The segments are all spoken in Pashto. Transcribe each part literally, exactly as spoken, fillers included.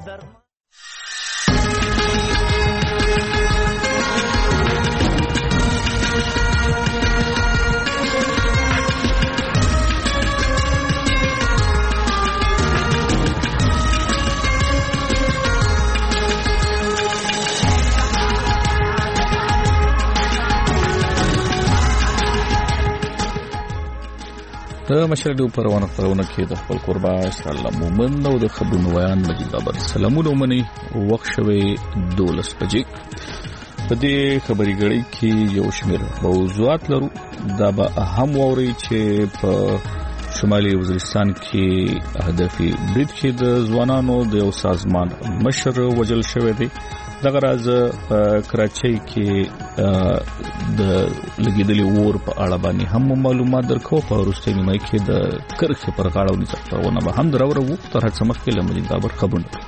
د مشرډو پروانه پرونه کې د خپل قربا الله مومن او د خبرونو بیان مجید بابر سلامونه مني وخت شوي دولس بجې په دې خبري غړي کې یو شمېر موضوعات لرو دا به اهم ووري چې په شمالي وزیرستان کې هدفي برید کې د ځوانانو د یو سازمان مشر وجل شوی دی دغه راز کراچۍ کې د لګیدلې اور په اړه باندې هم معلومات درکو په وروستي نیمه کې د کرخه پر غاړه ونیسه پرونه به هم درورو تر هڅه مخکې لمدي خبر خبرونه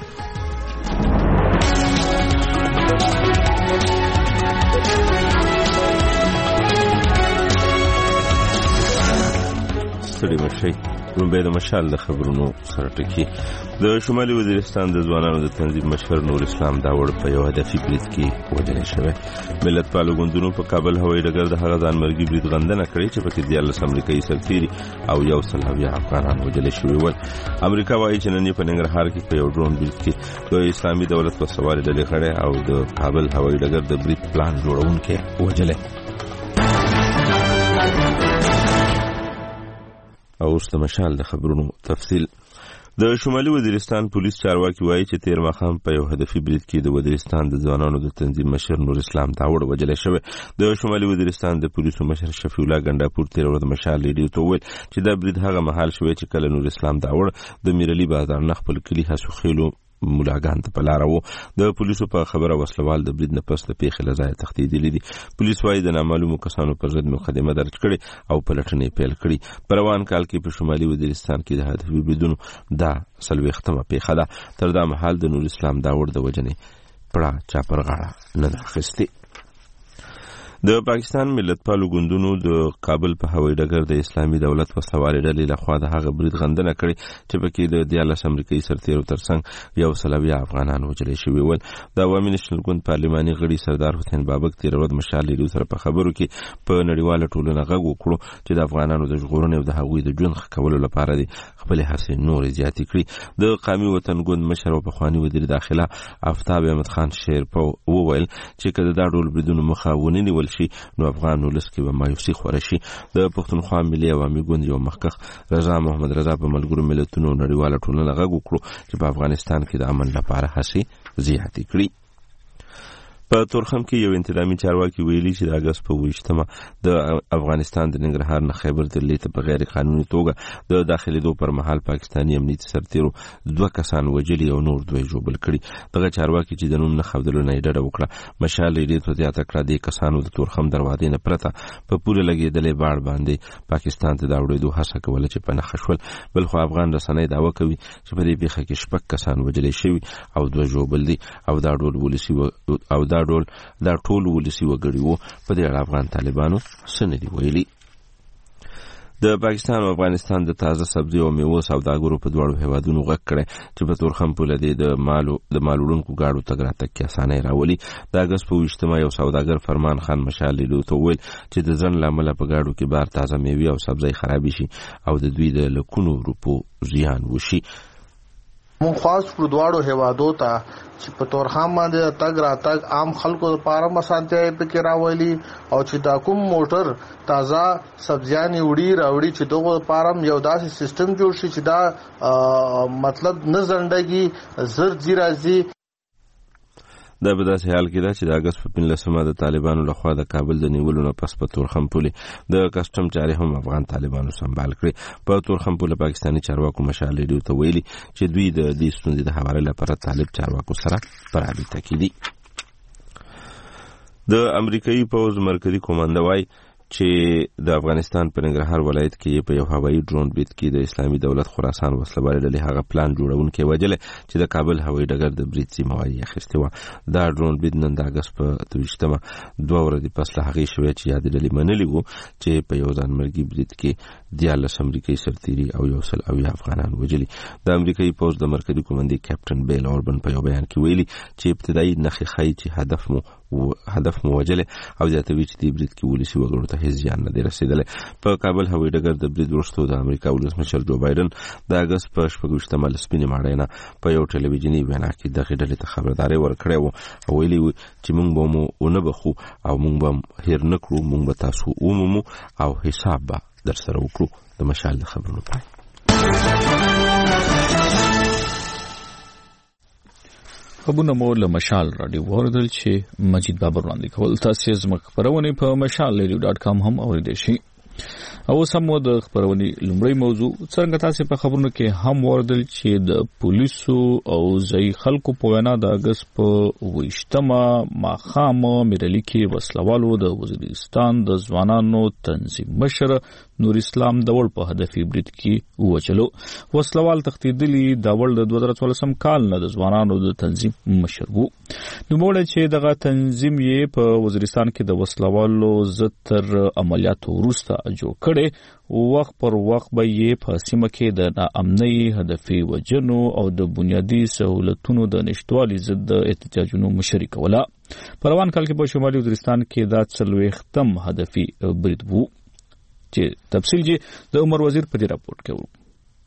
ستړي مشي رومبه د مشال د خبرونو سره ټکی د شمالي وزیرستان د ځوانانو د تنظیم مشر نور اسلام داوړ په یو هدفي برید کې وژل شوی ملت پالو غوندونو په کابل هوایي ډګر د هغه ځان مرګي برید غندنه کړې چې په کې د الله امریکایي سفیر او یو سلهوي افغانان وژل شوی ول امریکا وايي چې نن په ننګرهار کې په یو ډرون برید کې د اسلامي دولت په سوال ډلې خړې او د کابل هوایي ډګر د برید پلان جوړونکو وژل او اوس د مشال د خبرونو تفصیل د شمالي وزیرستان پولیس چارواکي وایي چې تیر ماښام په یو هدفي برید کې د وزیرستان د ځوانانو د تنظیم مشر نور اسلام داوړ وژل شوی د شمالي وزیرستان د پولیسو مشر شفیع الله ګنډاپور تیر ورځ مشال لیډیو ته وویل چې دا برید هغه مهال شوی چې کله نور اسلام داوړ د میرعلي بازار نه خپل کلی هسو خېلو ملاګان ته پلار وو د پولیسو په خبره وسلوال د برید نه پس د پیښې لزای تختیدلې دي پولیس وايي د نامعلومو کسانو پر ضد مقدمه درج کړي او پلټنې پیل کړي په روان کال کې په شمالي وزیرستان کې د هدفي بریدونو دا څلوېښتمه پیښه ده تر دا مهال د نور اسلام داوړ د وجنې پړه چا پر غاړه نه ده اخیستې د پاکستان ملت پالو ګوندونو د کابل په هوایي ډګر د اسلامي دولت په سوال ډلې لخوا د هغه برید غندنه کړې چې پکې د دیالس امریکایي سرتیرو ترڅنګ یو سلوي افغانان وژل شوي ول د عوامي نېشنل ګوند پارلماني غړي سردار حسین بابک تیر ورځ مشال لیدو سره په خبرو کې په نړیواله ټولنه غږ وکړو چې د افغانانو د ژغورنې او د هغوی د ژوند ښه کولو لپاره دي خپل هڅې نورې زیاتې کړي د قومي وطن ګوند مشر او پخواني وزیر داخله آفتاب احمد خان شیرپو وویل چې کله دا ډول بریدونو مخه ونیول شي نو افغان ولس کې به مایوسي خوره شي د پښتونخوا ملي عوامي ګوند یو مخکښ رضا محمد رضا په ملګرو ملتونو نړیواله ټولنه غږ وکړو چې په افغانستان کې د امن لپاره هڅې زیاتې کړي په تورخم کې یو انتظامی چارواکي ویلي چې د اگست په ویشتمه د افغانستان د ننګرهار نه خیبر دلې ته په غیر قانوني توګه د داخليدو پر مهال پاکستاني امنیتي سرتیرو دوه کسان وژلي او نور دوی ژوبل کړي دغه چارواکي چې د نوم نه ښودلو نه ډډه وکړه مشال یې ډېر زیاته کړه د کسانو د تورخم دروازې نه پرته په پوره لګېدلې باړ باندې پاکستان ته د اوړېدو هڅه کوله چې په نښه شول بل خو افغان رسنۍ دعوه کوي چې په دې پیښه کې شپږ کسان وژل شوي او دوه ژوبل دي او دا ډول ولسي او دا ډول دا ټول ولسي وګړي وو په دې اړه افغان طالبانو څه نه دي ویلي د پاکستان او افغانستان د تازه سبزی او میوو سوداګرو په دواړو هیوادونو غږ کړی چې په تورخم پوله دی د مالو د مالوړونکو گاډو تګ راتګ کې اسانۍ راولي د اګست په ویشتمه یو سوداګر فرمان خان مشال لیدو ته وویل چې د ځنډ له امله په گاډو کې بار تازه میوې او سبزی خرابې شي او د دوی د لکونو روپو زیان وشي مون خاص پر دواړو هیوادو ته چې په تورخم باندې تګ راتګ عام خلکو لپاره مسانتیا پکې راولي او چې دا کوم موټر تازه سبزیان وړي راوړي چې دغه لپاره یو داسې سیستم جوړ شي چې دا مطلب نه زندګي زر زی راځي دا په داسې حال کې ده چې د اګست په پنځلسمه د طالبانو لخوا د کابل د نیولو نه پس په تورخم پولې د کسټم چارې هم افغان طالبانو سمبال کړي په تورخم پوله پاکستاني چارواکو مشال لیدو ته ویلي چې دوی د دې ستونزې د هواري لپاره طالب چارواکو سره پر رابطه کې دي د امریکایي پوځ مرکزی کمانډه وايي چې د افغانستان په ننګرهار ولایت کې په یو هوایي ډرون برید کې د اسلامي دولت خراسان وسلوال ډلې هغه پلان جوړونکي وجل چې د کابل هوایي ډګر د برید ذمہ واري اخیستې و. دا ډرون برید نن د اګست په دویشتمه دوه ورځې پس له هغې شوی چې یادې ډلې منلي وو چې په یو ځانمرګي برید کې دیارلس امریکایي سرتیري او یو سل اویا افغانان وژلي. د امریکایي پوځ د مرکزي قومندي کیپټن بیل اوربن په یو بیان کې ویلي چې ابتدایي نښې ښایي چې هدف مو هدف مو وجلې او زیاتوي چې د برید کې ولسي وګړو ته هیڅ زیان نه دی رسېدلی. په کابل هوایي ډګر د برید وروسته د امریکا ولسمشر جو بایډن د اګست په شپږویشتمه له سپینې ماڼۍ نه په یو ټلویزیوني وینا کې دغې ډلې ته خبرداری ورکړی و او ویلي و چې موږ به مو ونه بخو او موږ به هیر نه کړو، موږ به تاسو ومومو او حساب به در سره وکړو. د مشال د خبرونو پای. خبرونه مو له مشال راډیو واردل چې مجید بابر وړاندې کول. تاسو زموږ خبرونه په مشال ریډیو ډاټ کام هم اوریدئ شئ. او سمو د خبرونې لومړی موضوع څنګه تاسو په خبرونو کې هم واردل چې د پولیسو او ځای خلکو په وینا د اګست په ویشتمه ماښام میرالي کې وسلوالو د وزیرستان د ځوانانو تنظیم مشر نور اسلام داوړ په هدفي برید کې ووچلو. وسلوال تښتېدلي داوړ د دوه زره څوارلسم کال نه د ځوانانو د تنظیم مشر وو. نوموړی چې دغه تنظیم یې په وزیرستان کې د وسلوالو ضد تر عملیاتو وروسته جوړ کړی، وخت پر وخت به یې په سیمه کې د ناامنۍ، هدفي وژنو او د بنیادي سهولتونو د نشتوالي ضد د احتجاجونو مشري کوله. په روان کال کې په شمالي وزیرستان کې دا څلوېښتم هدفي برید وو چې تفصیل یې د عمر وزیر په دې راپورټ کې وو.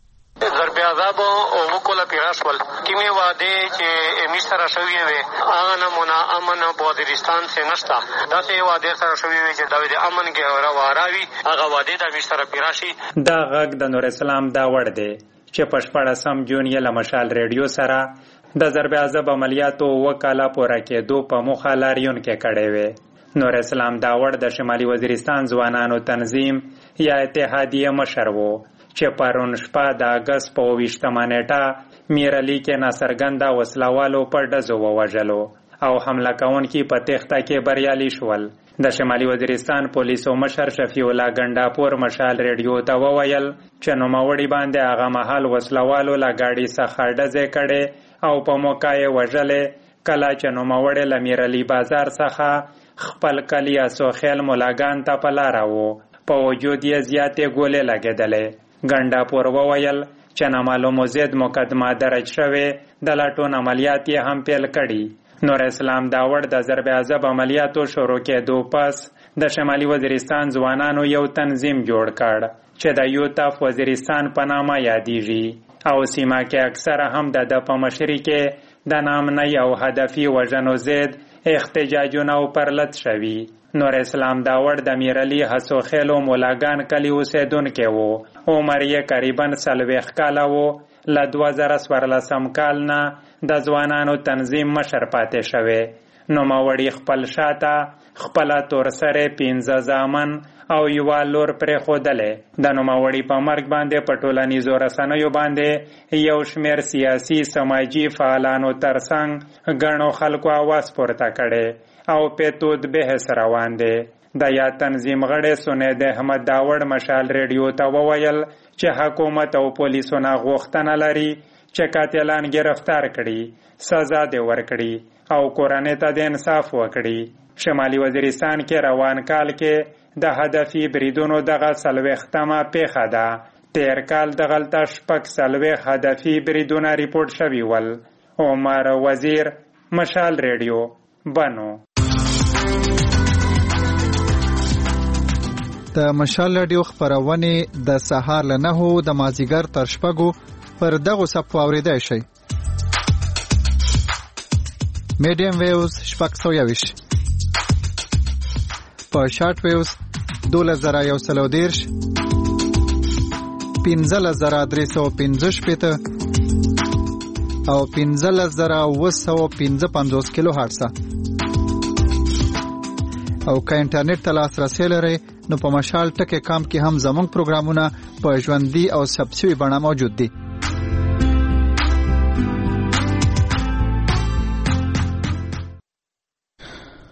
ضرب عذاب او وکوله پیراشول کیمه واده چې مشترا شوی وي هغه نمونه امن په وزیرستان څخه نشته. دا چې واده سره شوی وي چې د امن کې راوراوي هغه واده د مشترا پیراشي. دا غږ د نور اسلام دا وړ دی چې په شپاړسم جون یې له مشال ریډیو سره د ضرب عذاب عملیاتو وکاله پوره کېدو په موخه لاریون کې کړی وي. نور اسلام داوړ د شمالي وزیرستان ځوانانو تنظیم یا اتحادیه مشر وو چې پرون شپه د اګست په اوویشتمه نیټه میرالي کې ناڅرګنده وسلوالو په ډزو ووژلو او حمله کوونکي په تېښته کې بریالي شول. د شمالي وزیرستان پولیسو مشر شفیع الله ګنډاپور مشال ریډیو ته وویل چې نوموړي باندې هغه مهال وسلوالو له ګاډي څخه ډزې کړې او په موقع یې وژلې. کله چې نوموړی له میرالي بازار څخه خپل کلی اسوخیل ملاګان ته په لاره وو، په وجود یې زیاتې ګولې لګېدلې. ګنډاپور وویل چې نامعلومو ضد مقدمه درج شوې، د لټون عملیات یې هم پیل کړي. نور اسلام داوړ د ضرب عذاب عملیاتو شروع کېدو پس د شمالي وزیرستان ځوانانو یو تنظیم جوړ کړ چې د یوت اف وزیرستان په نامه یادېږي او سیمه کې اکثره هم د ده په مشري کې د ناامنۍ او هدفي وژنو ضد احتجاجونه پرلط شوي. نور اسلام داوړ د میرالي حسوخیلو مولاګان کلی اوسیدونکی وو. عمر یې قریبا څلوېښت کاله وو. له دوه زره څوارلسم کال نه د ځوانانو تنظیم مشر پاتې شوی. نوموړي خپل شاته خپله تورسرې پنځه زامن او یوه لور پرېښودلې. د نوموړي په مرګ باندې په ټولنیزو رسنیو باندې یو شمېر سیاسي سماجي فعالانو ترڅنګ ګڼو خلکو اواز پورته کړی او پیتود بحث روان دی. د یا تنظیم غړی سنید احمد داوړ مشال ریډیو ته وویل چې حکومت او پولیسونه غوښتنه لري چې قاتلان گرفتار کړي، سزا دې ورکړي او کورنۍ ته د انصاف وکړي. شمالي وزیرستان کې روان کال کې د هدفي بریدونو دغه څلوېښتمه پیښه ده. تیر کال دغلته شپږ څلوېښت هدفي بریدونه ریپورټ شوي ول. عمر وزیر، مشال ریډیو، بنو. د مشال ریډیو خپرونې د سهار له نهو د مازیګر تر شپږو پر دغو څپو اورېدای شئ. میډیم ویوز شپږ سوه یوویشت، په شارټ ویوز دولس زره یو سل او دېرش، پنځلس زره درې سوه پنځه شپېته او پنځلس زره اوه سوه پنځه پنځوس کیلو هرټزه. او که انټرنیټ ته لاسرسی لرئ نو په مشال ټکی کام کې هم زموږ پروګرامونه په ژوندي او ثبت شوي بڼه موجود دي.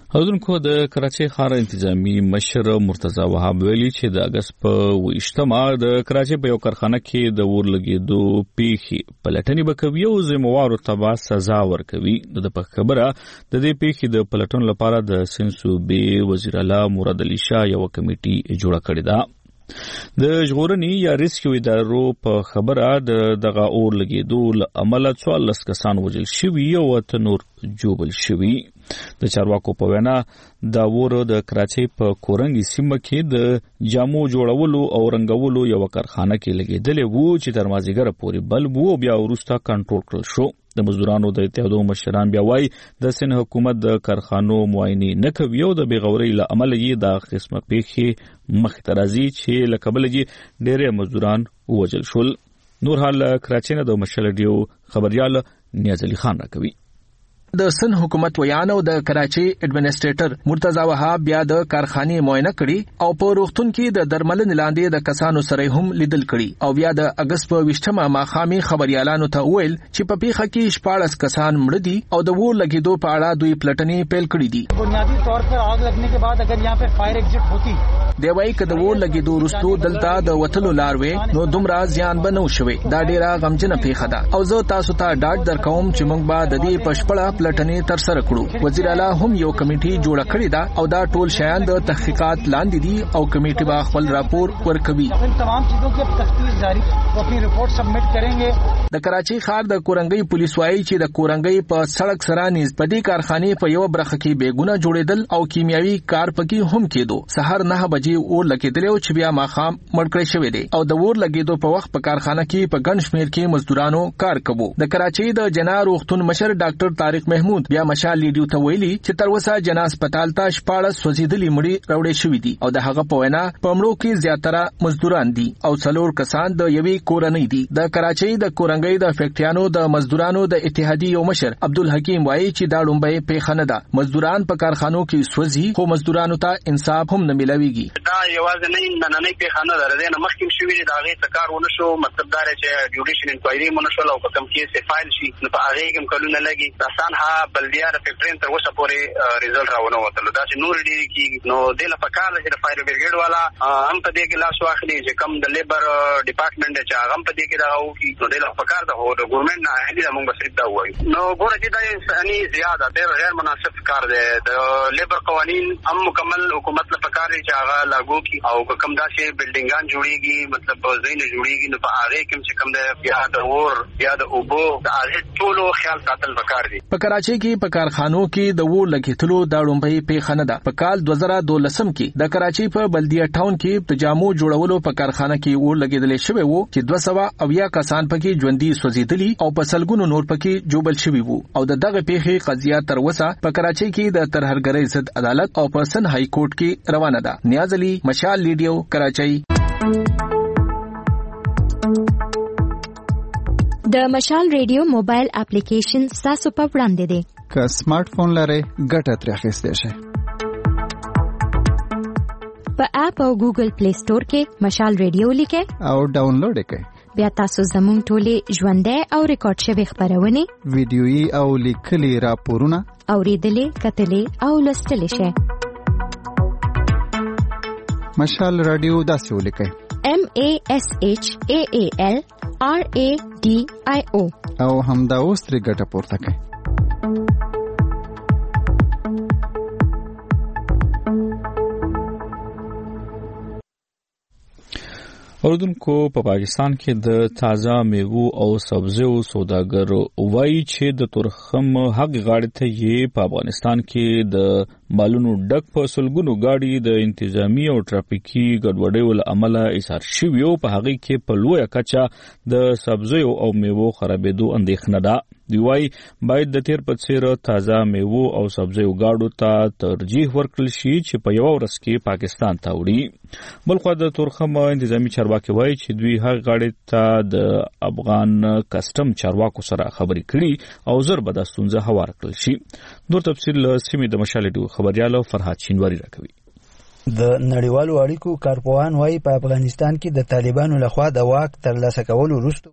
حضرونکو د کراچۍ ښار انتظامی مشر مرتضی وهاب ویلي چې د اگست په ویشتمه د کراچۍ په یو کارخانه کې د اور لګېدو پیښې پلټنې به کوي او ذمهوارو ته به سزا ورکوي. د په خبره د دې پیښې د پلټنو لپاره د سند صوبې وزیر اعلی مراد علي شاه یو کمیټي جوړه کړې ده. د ژغورنې یا ریسکیو ادارو په خبره د دغه اور لګېدو له امله څوارلس کسان وژل شوي او اته نور ژوبل شوي. د چارواکو په وینا دا اور د کراچۍ په کورنګي سیمه کې د جامو جوړولو او رنګولو یو کارخانه کې لګېدلی وو چې تر مازدیګره پورې بل وو او بیا وروسته کنټرول کړل شو. د مزدورانو د اتحادو مشران بیا وایي د سند حکومت د کارخانو معاینې نه کوي او د بېغورۍ له امله یې دا قسمه پیښې مخې ته راځي چې له کبله یې ډېری مزدوران ووژل شول. نور حال کراچۍ نه د مشال ریډیو خبریال نیاز علي خان راکوي. د سند حکومت ویان او د کراچۍ ایڈمنسټریټر مرتضی وهاب بیا د کارخانې معاینه کړي او په روغتون کې د درملنې لاندې د کسانو سره هم لیدل کړي او بیا د اگست په ویشتمه ماښامي خبريالانو ته ویل چې په پیښه کې شپاړس کسان مړه دي او د اور لګېدو په اړه دوی پلټنې پیل کړې دي. بنیادی طور پر آگ لگنے کے بعد اگر یہاں په فائر ایگزٹ ہوتی دی وایي که د اور لګېدو وروسته دلته د وتلو لار وې نو دومره زیان به نه شوی. دا ډیره غمجنه پیښه ده او زه تاسو ته ډاډ درکوم چې موږ به د دې پشپړه پلټنې تر سره کړو. وزیر اعلی هم یو کمیټي جوړه کړې ده او دا ټول شیان د تحقیقات لاندې دي او کمیټي به خپل راپور ورکوي. تمام چیزوں کی تفتیش جاری او اپنی رپورٹ سبمٹ کریں گے. د کراچۍ ښار د کورنګي پولیس وایي چې د کورنګي په سړک سره نږدې په دې کارخانې په یو برخه کې بیګونه جوړېدل او کیمیاوي کار پکې هم کېدو. سحر نه بجې اور لګېدل او چې بیا ماښام مړ کړی شوی دی او د اور لګېدو په وخت په کارخانه کې په ګڼ شمېر کې مزدورانو کار کوو. د کراچۍ د جنا روغتون مشر ډاکټر طارق محمود بیا مشال لیډیو ته ویلي چې تر اوسه جنا هسپتال ته شپاړس سوځېدلي مړي راوړې شوي دي او د هغه په وینا په مړو کې زیاتره مزدوران دي او څلور کسان د یوې کورنۍ دي. د کراچۍ د کورنګۍ د فیکټریانو د مزدورانو د اتحادیې یو مشر عبدالحکیم وایي چې دا لومبۍ پیښه نه ده. مزدوران په کارخانو کې سوځي خو مزدورانو ته انصاف هم نه ملويږي. دا یوازې نه نننۍ پیښه نه ده، د نه مخکې شوې ده، د هغې څه کار ونه شو. مطلب دا دی چې جوډیشن انکوایري ونه شول او په کوم کیس فایل شي نو په هغې کې هم کلونه لګي. داستان ها بلدیه د فیکټرۍ تر اوسه پورې ریزلټ راونه وتلو. داسې نور ډېرې کېږي نو دې له پکار ده چې د فایر بریګیډ والا هم په دې کې لاس واخلي چې کوم د لیبر ډپارټمنټ دی چې هغه هم په دې کې دغه وکړي نو دې له پکار ده. خو د ګورمنټ نه اهلي ده، موږ به صرف دا ووایو. نو ګوره چې دا انساني زیاده ډېر غیر مناسب کار دی. د لیبر قوانین هم مکمل حکومت له پکار دی چې هغه لاګو کړي او که کوم داسې بلډینګان جوړېږي مطلب ځایونه جوړېږي نو په هغې کې چې کوم دی بیا د اور بیا د اوبو د هغې ټولو خیال ساتل پکار دي. په کراچۍ کې په کارخانو کې د اور لګېدلو دا لومبۍ پیښه نه ده. په کال دوه زره دولسم کې د کراچۍ په بلدیه ټاون کې د جامو جوړولو په کارخانه کې اور لګېدلی شوی وو چې دوه سوه اویا کسان پکې ژوندي سوځېدلي او په سلګونو نور پکې ژوبل شوي وو او د دغه پیښې قضیه تر اوسه په کراچۍ کې د ترهګرۍ ضد عدالت او په سند های کورټ کې روانه ده. نیاز علي، مشال لیډیو، کراچۍ. د مشال ریډیو موبایل اپلیکیشن تاسو په وړاندې دی. که سمارټ فون لرئ ګټه ترې اخیستی شئ. په اپ او ګوګل پلی سٹور کې مشال ریډیو لیکئ او ډاونلوډ یې کړئ. بیا تاسو زموږ ټولې ژوندۍ او ریکارډ شوې خپرونې ویډیويي او لیکلي راپورونه اورېدلې، کتلې او لوستلی شئ. مشال رادیو داسې ولیکئ: M A S H A A L R A D I O او همدا اوس ترې ګټه پورته کړئ. اوردونکو په پاکستان کې د تازه میوو او سبزیو سوداګر وایي چې د تورخم حق غاړې ته یې په افغانستان کې د مالونو ډک په سلګونو گاډي د انتظامی او ټرافیکي ګډوډیو له امله ایثار شوي او په هغې کې په لویه کچه د سبزیو او میوو خرابېدو اندېښنه ده. دی وايي باید د تیر په څیر تازه میوو او سبزیو گاډو ته ترجیح ورکړل شي چې په یو ورځ کې پاکستان ته وړي. بلخو د تورخم انتظامی چارواکي وایي چې دوی هغه غاړې ته د افغان کسټم چارواکو سره خبرې کړي او زر به دا ستونزه هوار کړل شي. نور تفصیل سیمې د مشال ډیو خبريال فرهاد شینواری راکوي. د نړیوالو اړیکو کارپوهان وایي په افغانستان کې د طالبانو لخوا د واک ترلاسه کولو وروسته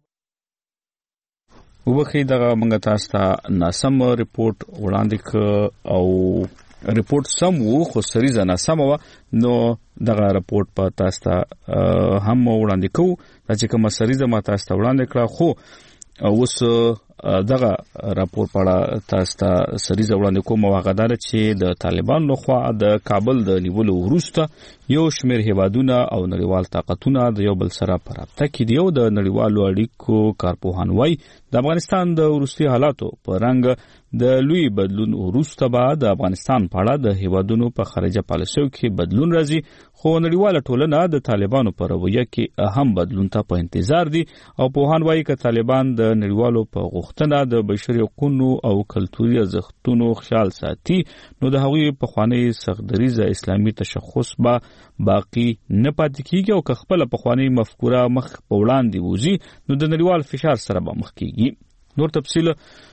وبخې دغه موږ تاسو ته ناسم ریپورت وړاندې ک او ریپورت سم وو خو سریزه ناسم وو نو دغه ریپورت په تاسو ته هم وړاندې کوو چې کوم سریزه ما تاسو ته وړاندې کړه خو اوس دغه راپور په تاسو ته سریزه وړاندې کوم واغدار چې د طالبان لخوا د کابل د نیولو وروسته یو شمېر هیوادونه او نړیوال طاقتونه د یو بل سره په رابطه کې دي او د نړیوالو اړیکو کارپوهان وايي د افغانستان د وروستي حالاتو په رنګ د لوی بدلون وروسته به د افغانستان په اړه د هیوادونو په خارجه پالیسیو کې بدلون راځي خو نړیواله ټولنه د طالبانو په رویه کې اهم بدلون ته په انتظار دي او پوهان وايي چې طالبان د نړیوالو په غوښتنه د بشري حقوقو او کلتوري ارزښتونو خیال ساتي نو د هغوی په خواني سختدریزه اسلامي تشخص به باقی نه پاتې کیږي او که خپل په خواني مفکوره مخ په وړاندې وځي نو د نړیوال فشار سره به مخ کیږي. نور تفصیل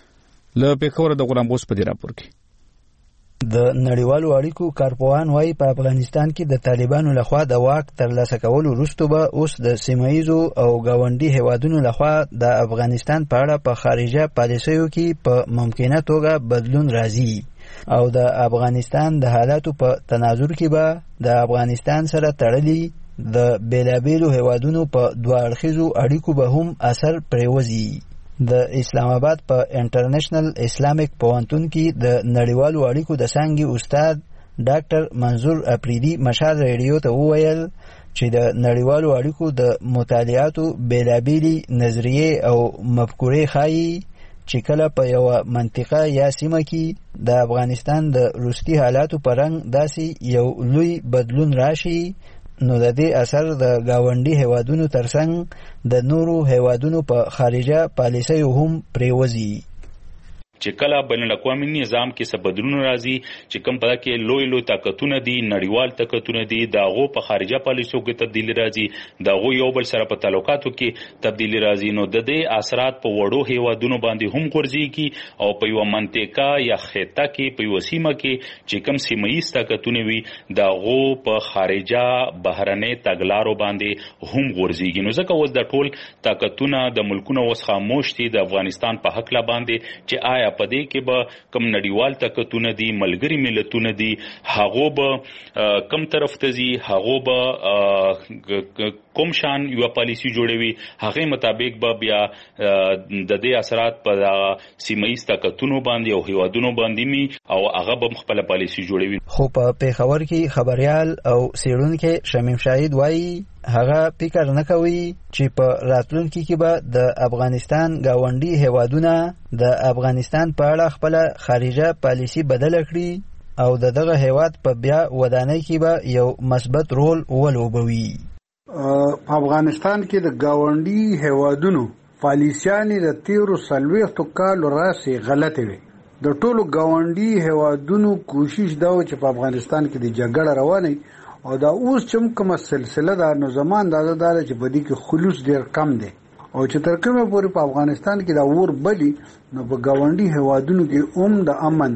له پیښور د غلام غوث په دې راپور کې. د نړیوالو اړیکو کارپوهان وايي په افغانستان کې د طالبانو لخوا د واک ترلاسه کولو وروسته به اوس د سیمه‌ییزو او ګاونډي هیوادونو لخوا د افغانستان په اړه په خارجه پالیسیو کې په ممکنه توګه بدلون راځي او د افغانستان د حالاتو په تناظر کې به د افغانستان سره تړلي د بیلابیلو هیوادونو په دوه اړخیزو اړیکو به هم اثر پرېوځي. د اسلام آباد په انټرنیشنل اسلامیک پوهنتون کې د نړیوالو اړیکو د څانګې استاد ډاکټر منظور اپریدي مشال ریډیو ته وویل چې د نړیوالو اړیکو د مطالعاتو بیلابیلي نظریې او مفکورې ښایي چې کله په یوه منطقه یا سیمه کې د افغانستان د وروستي حالاتو په رنګ داسې یو لوی بدلون راشي نو د دې اثر د گاونډي هیوادونو ترڅنګ د نورو هیوادونو په خارجه پالیسیو هم پریوزي. چې کله بین الاقوامي نظام کې څه بدلون راځي چې کوم په کې لوی لوی طاقتونه دي نړیوال طاقتونه دي داغو په خارجه پالیسیو کې تبدیلی راځي داغو یو بل سره په تعلقاتو کې تبدیلی راځي نو د دې اثرات په وړو هیوادونو باندې هم ګرځي او په یو منطقه یا خطه کې په یو سیمه کې چې کوم سیمه‌ییز طاقتونه وي داغو په خارجه بهرنۍ تګلارو باندې هم ګرځي نو ځکه اوس د ټول طاقتونه د ملکونو اوس خاموش دي د افغانستان په حق لا باندې چې آیا پدې کې به کم نړیوال طاقتونه دي ملګری ملتونه دي هغه به کم طرف ته ځي هغه به کوم شان یو پالیسی جوړوي هغه مطابق به بیا د دې اثرات په سیمه‌ییز طاقتونو باندې او هیوادونو باندې می او هغه به خپل پالیسی جوړوي. خو په پیښور کې خبريال او سیړونکو شمیم شاهد وایي هغه فکر نه کوي چې په راتلونکي کې به د افغانستان گاونډي هیوادونه د افغانستان په اړه خپل خارجه پالیسی بدل کړي او دغه هیواد په بیا ودانۍ کې به یو مثبت رول ولوبوي. په افغانستان کې د گاونډي هیوادونو پالیسیانې د تیرو څلوېښتو کالو راهیسې غلطې وي. د ټولو گاونډي هیوادونو کوشش دا و چې په افغانستان کې د جګړه روانه او دا اوس چې کومه سلسله ده نو زمان دا ده چې په دې کې خلوص ډېر کم دی او چې تر کومه پورې په افغانستان کې دا اور بلی نو په گاونډي هیوادونو کې هم د امن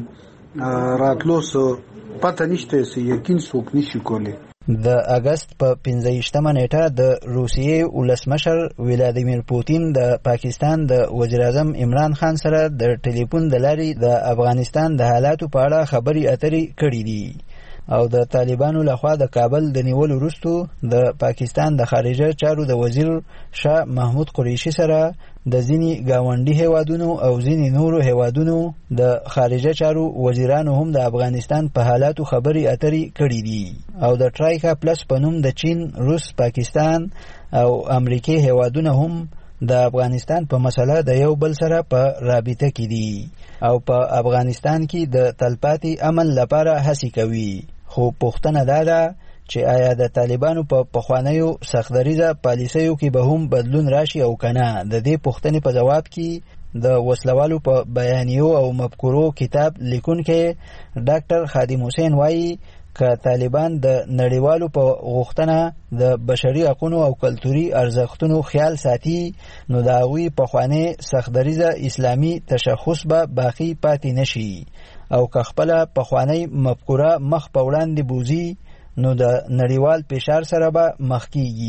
راتلو څه پته نشته چې یقین څوک نشي کولی. د اگست په پنځه ویشتمه نیټه د روسیې ولسمشر ولادیمیر پوتین د پاکستان د وزیر اعظم عمران خان سره د ټلیفون د لارې د افغانستان د حالاتو په اړه خبرې اترې کړې دي او د طالبانو لخوا د کابل د نیولو وروسته د پاکستان د خارجه چارو د وزیر شاه محمود قریشي سره د ځینی گاونډي هیوادونو او ځینی نورو هیوادونو د خارجه چارو وزیرانو هم د افغانستان په حالاتو خبرې اترې کړې دي او د ټرایکا پلس په نوم د چین، روس، پاکستان او امریکای هیوادونه هم د افغانستان په مسله د یو بل سره په رابطه کې دي او په افغانستان کې د تلپاتې امن لپاره هڅې کوي. خو پوښتنه دا ده چې آیا د طالبانو په پخوانیو سختدریزه پالیسیو کې به هم بدلون راشي او کنه. د دې پوښتنې په جواب کې د وسلوالو په بیانیو او مفکورو کتاب لیکونکی ډاکټر خادم حسین وایي که طالبان د نړیوالو په غوښتنه د بشري حقوقو او کلتوري ارزښتونو خیال ساتي نو د هغوی پخوانی سختدریزه اسلامي تشخص به باقی پاتې نشي او که خپله پخوانی مفکوره مخ په وړاندې بوځي نو د نړیوال فشار سره به مخ کیږي.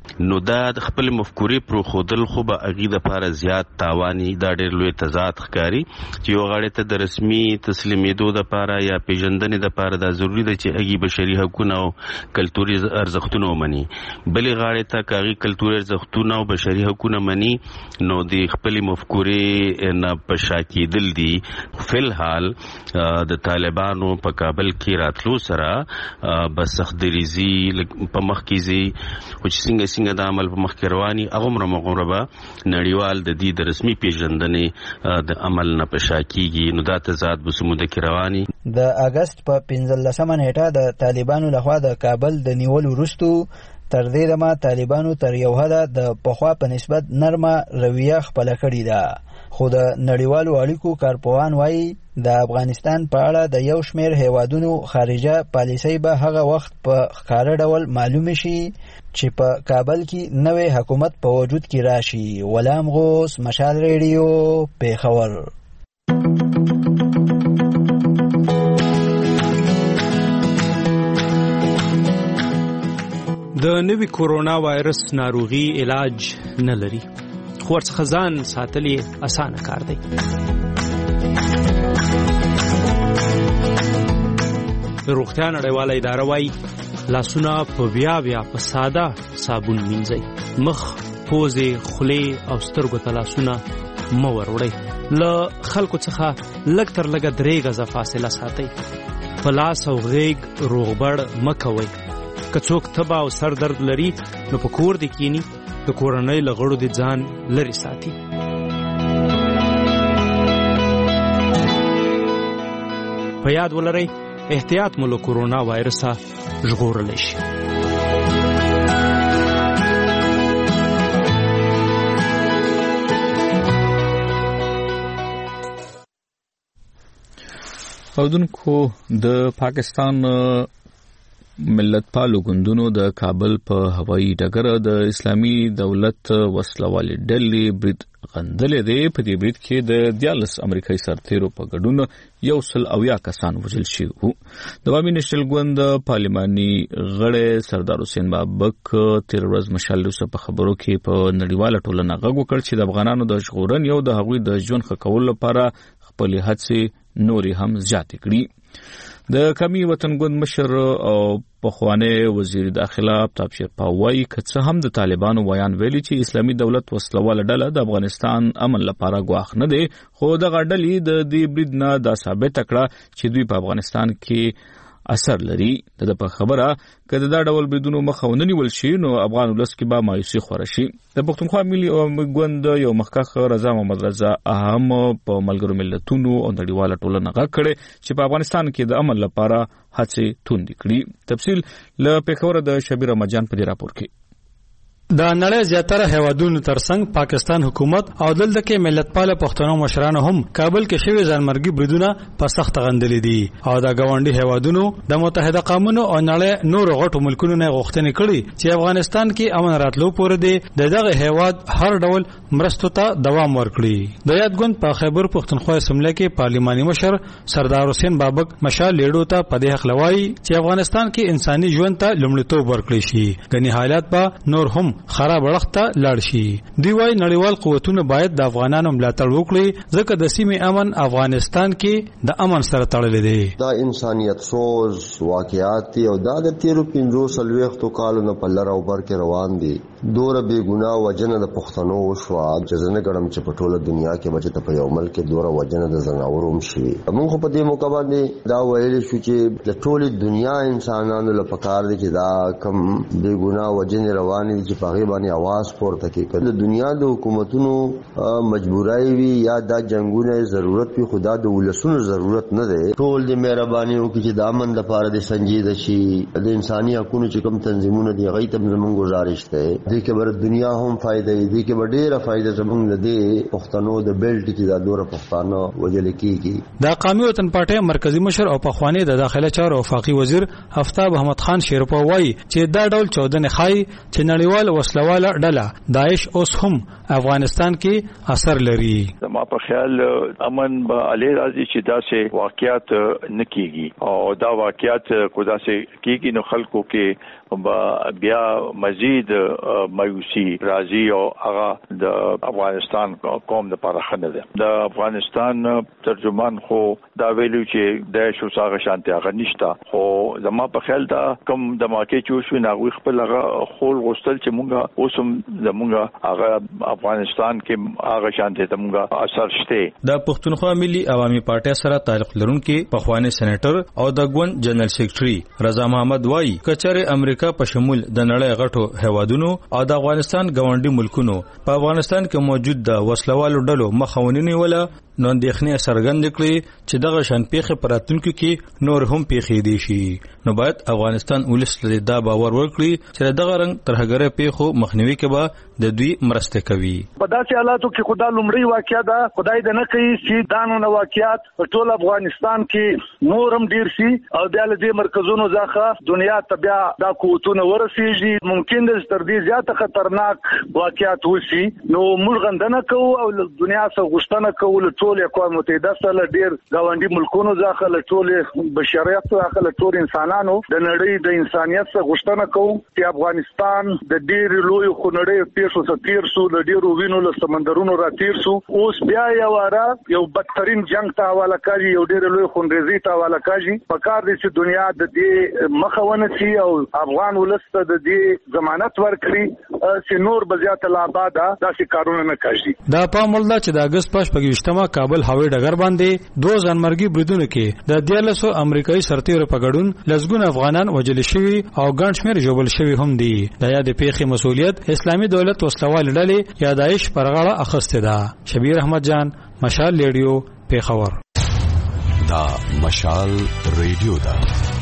نو دا د خپل مفکورې پر خودل خو به اغي د لپاره زیات تاواني دا ډېر لوی تضاد ښکاری چې یو غاړه ته د رسمي تسلیمېدو د لپاره یا پیژندنې د لپاره دا ضروری ده چې اغي بشري حقوقونه او کلتوري ارزښتونه ومني، بلې غاړه ته کاغي کلتوري ارزښتونه او بشري حقوقونه مني نو د خپل مفکورې نه پشاکیدل دي. فلحال د طالبانو په کابل کې راتلو سره بس سختدریزي په مخ کې زی او چې څنګه څنګه د عمل په مخ کې رواني هغه مرمغوربه نړیوال د دې د رسمي پیژندنې د عمل نه پشاکیږي. نو دا تضاد به سموده کې رواني. د اگست په پنځلسمه نیټه د طالبانو لخوا د کابل د نیول وروستو تر دې دمه طالبانو تر یو حده د پخوا په نسبت نرمه رویه خپله کړې ده، خو د نړیوالو اړیکو کارپوهان وایي د افغانستان په اړه د یو شمېر هیوادونو خارجه پالیسۍ به هغه وخت په ښکاره ډول معلومې شي چې په کابل کې نوی حکومت په وجود کې راشي. غلام غوث، مشال ریډیو، پیښور. د نوي کورونا وایرس ناروغي علاج نه لري، خو ورڅخه ځان ساتل یې اسانه کار دی. روغتیا نړیواله اداره وایي لاسونه په بیا بیا په ساده صابون مینځئ، مخ، پوزې، خولې او سترګو ته لاسونه مه وروړئ، له خلکو څخه لږ تر لږه درې غزه فاصله ساتئ، په لاس او غیږ روغبړ مه کوئ. که څوک تبه او سر درد لري نو په کور دې کینی، د کورنۍ له غړو دې ځان لرې ساتي. په یاد ولرئ احتیاط مو له کورونا وایرسه ژغورلی شي. اودونکو د پاکستان ملت پالو ګوندونو د کابل په هوایي ډګر د اسلامي دولت وسلوالې ډلې برید غندلې دی. په دې برید کې د دیالس امریکایي سرتیرو په ګډون یو سل اویا کسان وژل شوي وو. د عوامي نېشنل ګوند پارلماني غړی سردار حسین بابک تېره ورځ مشال یوسف په خبرو کې په نړیواله ټولنه غږ وکړ چې د افغانانو د ژغورنې او د هغوی د ژوند ښه کولو لپاره خپلې هڅې نورې هم زیاتې کړي. د قومي وطن ګوند مشر او پخوانی وزیر داخله آفتاب شیرپا وایي که څه هم د طالبانو ویان ویلي چې اسلامي دولت وسلواله ډله د افغانستان امن لپاره ګواښ نه دی، خو دغه ډلې د دې برید نه دا ثابته کړه چې دوی په افغانستان کې اثر لري. د په خبره که د دا ډول بریدونو مخه ونه نیول شي نو افغان ولس کې به مایوسي خوره شي. د پښتونخوا ملي ګوند یو مخکښ رضا محمد رضا هم په ملګرو ملتونو او نړیواله ټولنه غږ کړی چې په افغانستان کې د امن لپاره هڅې توندې کړي. تفصیل له پیښور د شبیر احمدجان په دې راپور کې. د نړۍ زیاتره هیوادونو ترڅنګ پاکستان حکومت او دلته کې ملتپاله پښتنو مشرانو هم کابل کې شوی ځانمرګي بریدونه په سخت غندلې دي او د گاونډي هیوادونو د متحده قومونو او نړۍ نور غټو ملکونو نه غوښتنې کړي چې افغانستان کې امن راتلو پورې دی دغه هیواد هر ډول مرستو ته دوام ورکړي. د یاد ګوند په خیبر پښتونخوا اسمبلی کې پارلماني مشر سردار حسین بابک مشال لیډو ته په دې حق لوي چې افغانستان کې انساني ژوند ته لومړیتوب ورکړي شي، غني حالات به نور هم خراب وړخته لاړ شي. دی وايي نړیوال قوتونه باید د افغانانو ملاتړ وکړي ځکه د سیمې امن افغانستان کې د امن سره تړلې دی. دا انسانیت سوز واقعات دي او دا د تیرو پنځو سلويختو کالو نه په لر او بر کې روان دي. دوره بے ګناه وجنه د پښتنو وشو چې زنه ګړم چې په ټوله دنیا کې بچته په یو ملک کې دوره وجنه د زناورو مشي. موږ په دې موقع باندې دا ویل شو چې د ټوله دنیا انسانانو لپاره دي چې دا کم بے ګناه وجنه روان دي چې په باندې आवाज پورته کوي. د دنیا د حکومتونو مجبورای وي یا د جنگونو ضرورت وي، خدا د ولسونو ضرورت نه دی. ټول د مهرباني او چې د امن لپاره د سنجیده شي د انساني حقوقو چې کوم تنظیمونه دی غي ته زموږ گزارش ده دې کې بر دنیا هم فائدې دي کې ډېره فائدې زموږ د پښتنو د بیلټ کې د دوره پښتانه وجل کېږي. د قومي وطن پارټي مرکزی مشر او پخوانی د داخله چارو وفاقي وزیر آفتاب احمد خان شیرپا وایي چې دا ډول چودنې خای چې نړیوال وسلواله ډله داعش اوس هم افغانستان کې اثر لري. ما په خیال امن به علي راځي چې دا سه واقعیت نکېږي او دا واقعیت کو دا سه کېږي نو خلکو کې بیا مزید مایوسی راځي او هغه د افغانستان قوم د لپاره خنه ده. د افغانستان ترجمان خو دا ویلو چې د شو ساغه شانتي هغه نشته، خو زما په خیال دا کوم د ماکې چې شو ناغوي خپل هغه خول غوستل چې مونږه اوسم زمونږه هغه افغانستان کې هغه شانتي ته مونږه اثر شته. د پښتونخوا ملي عوامي پارټي سره تعلق لرونکي پخوانی سېنیټر او د ګوند جنرال سېکریټري رضا محمد وایي کچره امریکا په شمول د نړۍ غټو هوادونو او د افغانستان ګاونډي ملکونو په افغانستان کې موجود د وسلوالو ډلو مخاونینی ولا نو اندېښنې څرګندې کړې چې دغه شان پیښې په راتلونکي کې نور هم پیښې دي شي. نو باید افغانستان ولس له دا باور ورکړي چې دغه رنګ ترهګره پیښو مخنیوي کې به د دوی مرسته کوي. په داسې حالاتو کې خدای لومړی واقعیا ده، خدای دې نه کوي چې دانو واقعیات په ټول افغانستان کې نور هم ډیر شي او د دې مرکزونو ځخه دنیا ته بیا دا قوتونه ورسیږي. ممکن د تر دې زیاته خطرناک واقعیات وشي. نو موږ غندنه کوو او دنیا څخه غوښتنه کوو ټول اقوام متحده سره ډیر گاونډي ملکونو ځخه له ټول بشریت څخه له ټول انسانانو د نړۍ د انسانيت څخه غوښتنه کوو چې افغانستان د ډیر لوی خنړې پیښو څخه تیر شو، د ډیرو وینو له سمندرونو را تیر شو. اوس بیا یو واره یو بدترین جنگ ته حواله کوي، یو ډیر لوی خنریزي ته حواله کوي. په کار دي چې دنیا د دې مخاونه شي او افغان ولس ته د دې ضمانت ورکړي چې نور بزیات لا بعد داسې کارونه نه کوي. دا په ملدا چې د اگست پښ پګوشتما کابل هوایي ډګر باندې دوه ځانمرګي بریدونه کې د دیالسو امریکایي سرتیرو په ګډون لسګون افغانان وژل شوي او ګڼ شمېر ژوبل شوي هم دي. د یاد پیښې مسؤلیت اسلامي دولت وسلوال ډلې یا داعش پر غاړه اخیسته ده. شبیر احمد جان، مشال ریډیو، پیښور. دا مشال ریډیو ده.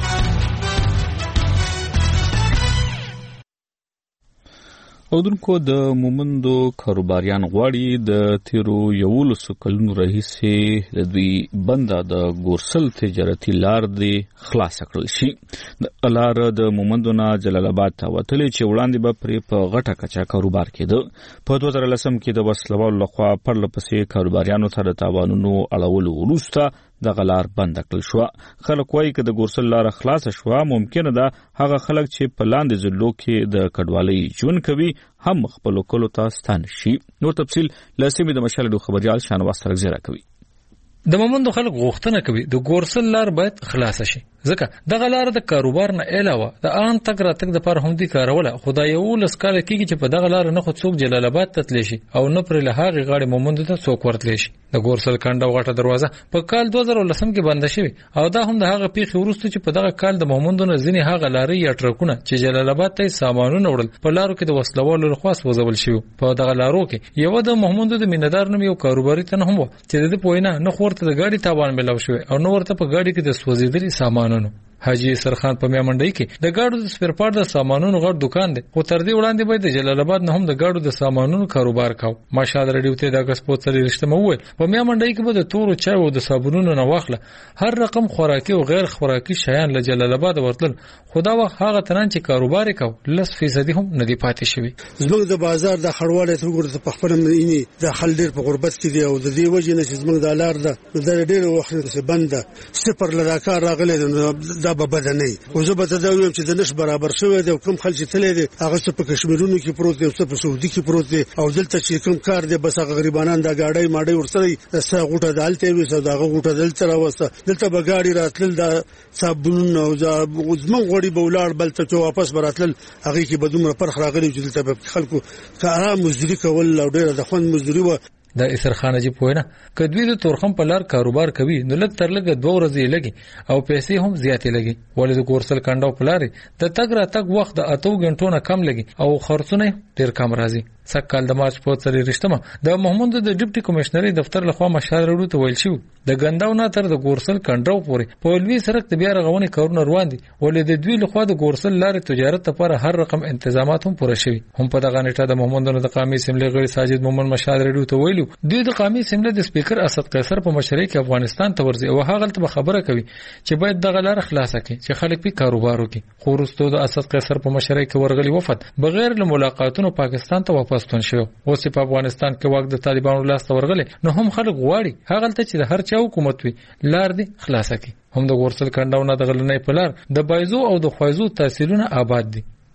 اودونکو د مومندو کاروباریان غواړي د تیرو یولسو کلونو راهیسې د دوی بنده د ګورسل تجارتي لار دی خلاص کړل شي. د لار د مومندو نه جلال آباد ته وتلې چې وړاندې به پرې په غټه کچا کاروبار کېده. په دوه زره لسم کې د وسلوالو لخوا پرله پسې کاروباریانو ته د تاوانونو اړولو وروسته دغه لار بند کړل شو. خلک وایي چې د ګورسل لار خلاص شوه ممکنه ده هغه خلک چې په لاندې ضلعو کې د کډوالۍ ژوند کوي هم خپل کلو ته ستان شي. نور تفصیل لاسمې د مشال د خبريال شانواز سره زیاته کوي. د مومندو خلک غوښتنه کوي د ګورسل لار باید خلاص شي، ځکه دغه لار د کاروبار نه علاوه د ان تک را تک د پر هم دي کاروله. خدای یو لسکاله کېږي چې په دغه لار نه خو څوک جلال آباد ته تللی شي او نه پر له هغه غاړي مومندو ته څوک ورتلی شي. د ګورسل کنده غټه دروازه په کال دوه زره لسم کې بند شوی او دا هم د هغه پیښې وروسته چې په دغه کال د مومندو نه ځینې هغه لارې یا ټرکونه چې جلال آباد ته سامانونه وړل په لارو کې د وسلوالو لخوا وځول شوی. په دغه لارو کې یو د مومندو د میندار نوم یو کاروباري تن هم چې د پوینه نه خورته د ګاډي تاوان ملاو شوی او نو ورته په ګاډي کې د سوځیدلي سامانونو. حاجی سرخان په میامنډي کې د ګاډو د سپیر پارت د سامانونو غټ دکان دی، خو تر دې وړاندې به د جلال آباد نه هم د ګاډو د سامانونو کاروبار کاو. ماشاءالله ریډیو ته د اگست په تلې رښتما وویل په میامنډي کې به د تورو چای او د صابونونو نه واخله هر رقم خوراکي او غیر خوراکي شیان له جلال آباد ورتل. خدا وا هغه تنان چې کاروبار کاو لس فیصد هم نه دی پاتې شوی. زموږ د بازار د خړواله ته وګورئ په خپل منی د خل ډیر په غربت کې دی او د دې وجه نه چې زموږ د لار ده د ډیر وخت څخه بند صفر لراکار راغلی دا به بدنه او زه به دا ویم چې د نش برابر شوی دی. کوم خلک تللی دي هغه څه په کشمیرونو کې پروت دی او څه په سعودي کې پروت دی او دلته چې کوم کار دی بس هغه غریبانان د گاډي ماډي ورسره د سا غوټه دالته وي سو دغه غوټه دلته راوسته دلته به گاډي راتل د صابون او زمون غوړي به ولار بلته چې واپس براتل هغه کې بدومره پرخ راغلی چې دلته به خلکو کارا مزدوري کول او ډیره د خوند مزدوري و. د اسر خان جی پوینه کدوی د تورخم په لار کاروبار کوي نو لږ تر لږه دوه ورځې لګي او پیسې هم زیاتې لګي. ولې د ګورسل کنډو په لارې د تګ را تګ وخت د اتو غنټو نه کم لګي او خرڅونه ډیر کم راځي. سکهال د مارچ په تلې رښتما د محمود د ډیپټي کمشنري دفتر لخوا مشال وروړو ته ویل شو د ګنداو نه تر د ګورسل کنډو پورې په لوی سرک د بیا رغونې کارونه روان دي. ولې د دوی لخوا د ګورسل لارې تجارت لپاره هر رقم تنظیمات هم پوره شوي. هم په دغه نیټه د محمود د قومي سیملې غړي ساجد مومن مشال وروړو ته ویلو دوی د قومي سیملې د سپیکر اسد قیصر په مشرۍ کې افغانستان ته ورځي او هغه ته خبره کوي چې باید دغه لار خلاصه کړي چې خلک په کاروبار وکړي. خو وروسته د اسد قیصر په مشرۍ کې ورغلي وفد بغیر له ملاقاتونو پاکستان ته واپس تون شو. اوس په افغانستان کې واک د طالبانو لاس ته ورغلي نو هم خلک غواړي هغه ته چې د هر چا حکومت وي لار دی خلاصه کړي. هم د ګورسل کنډاو نه د غلنې په لار د بایزو او د خوایزو تحصیلونه آباد دي.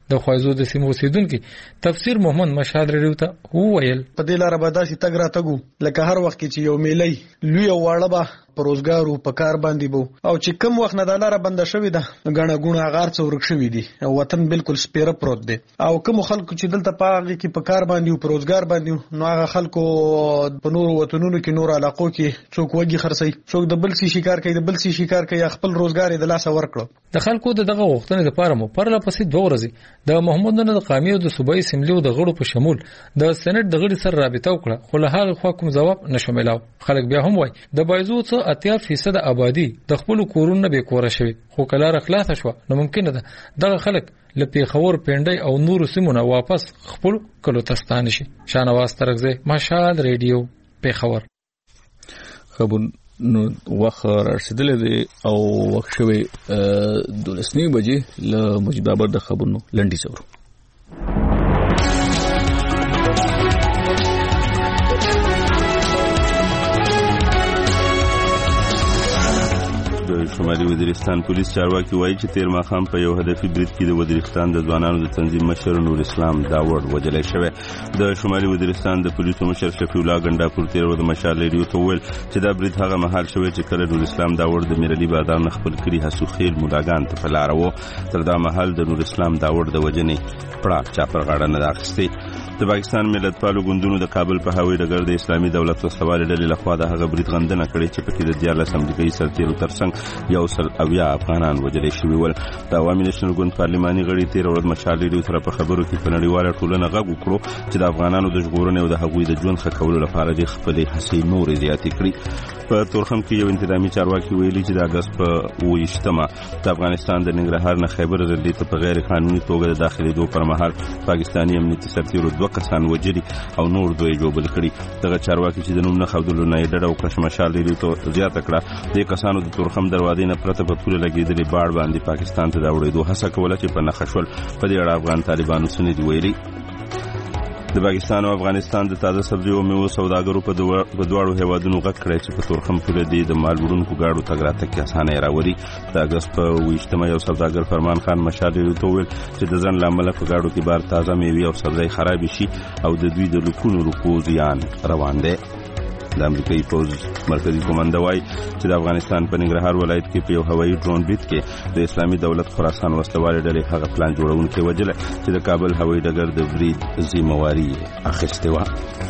د خوازو د سیمو اوسیدونکو تفسیر محمد مشهد ریډیو ته وویل په دې لار به داسې تګ را تګو لکه هر وخت چې یو میلې لوی واړه به پروزګارو په کار باندې بو او چې کم وخت نه د لار بند شوې ده غاڼه غونه غار څو ورک شوې دي او وطن بالکل سپیره پروت دی او کوم خلکو چې دلته پاغي کې په کار باندې او پروزګار باندې نو هغه خلکو په نور وطنونو کې نور علاقو کې څوک وږي خرسي څوک د بل سي شکار کوي د بل سي شکار کوي خپل روزګار د لاسه ورکړو د خلکو دغه وختونه د پاره مو پرله پسې دوه ورځې د محمود نن د قومي او د صوبایي سیملیو د غړو په شمول د سېنات د غړي سره رابطه وکړه خو له هغه خوا کوم جواب نشوملاو خلک بیا هم وای د بایزو څه اتیا فیصد آبادی د خپل کورونه به کوره شوی خو کله خلاص شو نو ممکن ده دغه خلک لپی خور پینډي او نور سیمونه واپس خپل کلو تستان شي شانواز ترغزه مشهد ریډیو په خبر خبر نو وخت رسیدلې دی او وخت شوی دولسنی بجې له مجدابر د خبرونو لنډی څورو شمالي وزیرستان پولیس چارواکي وایي چې تیر ماښام په یو هدفي برید کې د وزیرستان د ځوانانو د تنظیم مشر نور اسلام داوړ وجلای شوی د شمالي وزیرستان د پولیسو مشر شفیع الله ګنډاپور تیر ورځ مشال ریډیو ته وویل چې دا برید هغه مهال شوی چې کله نور اسلام داوړ د میرلي بادام خپل کړي هسو خیل مولاګان ته په لار وو تر دا مهال د نور اسلام داوړ د وجنې پړه چا پر غاړه نه اخیستي د پاکستان ملتپالو ګوندونو د کابل په هوایي ډګر د اسلامي دولت وسوال ډلې لخوا د هغه برید غندنه کړې چې پکې د دیارلس امریکایي سرتیرو ترڅنګ یو سل اویا افغانان وژل شوي ول د عوامي نېشنل ګوند پارلماني غړي تیر ورځ مشال ریډیو سره په خبرو کې په نړیواله ټولنه غږ وکړو چې د افغانانو د ژغورنې او د هغوی د ژوند ښه کولو لپاره د خپلې هڅې نورې زیاتې کړي په تورخم کې یو انتظامی چارواکي ویلي چې د اګست په اوویشتمه د افغانستان د ننګرهار نه خیبر ریلې ته په غیر قانوني توګه د داخلېدو پر مهال پاکستاني امنیتي سرتیرو دوه کسان وژلي او نور دوی ژوبل کړي دغه چارواکي چې د نوم نه ښودلو نه یې ډډه وکړه مشال ریډیو ته زیاته کړه دې کسانو د تورخم دروازې نه پرته په پوله لګېدلې باړ باندې پاکستان ته د وړېدو هڅه کوله چې په نښه شول په دې اړه افغان طالبانو څه نه دي ویلي د پاکستان او افغانستان د تازه سبزیو او میوو سوداګرو په دواړو هیوادونو غږ کړی چې په تورخم پوله دې د مال وړونکو ګاډو تګ راتګ کې اسانۍ راولي د اګست په اوویشتمه یو سوداګر فرمان خان مشال ریډیو ته وویل چې د ځنډ له امله په ګاډو کې بار تازه میوې او سبزۍ خرابې شي او د دوی د لکونو روپو زیان روان دی د امریکایي پوز مرکزی کمانډه وایي چې د افغانستان په ننګرهار ولایت کې په یو هوایي ډرون برید کې د اسلامي دولت خراسان وسلوالې ډلې هغه پلان جوړونکی وژلی چې د کابل هوایي ډګر د برید ذمهواري اخیستې وه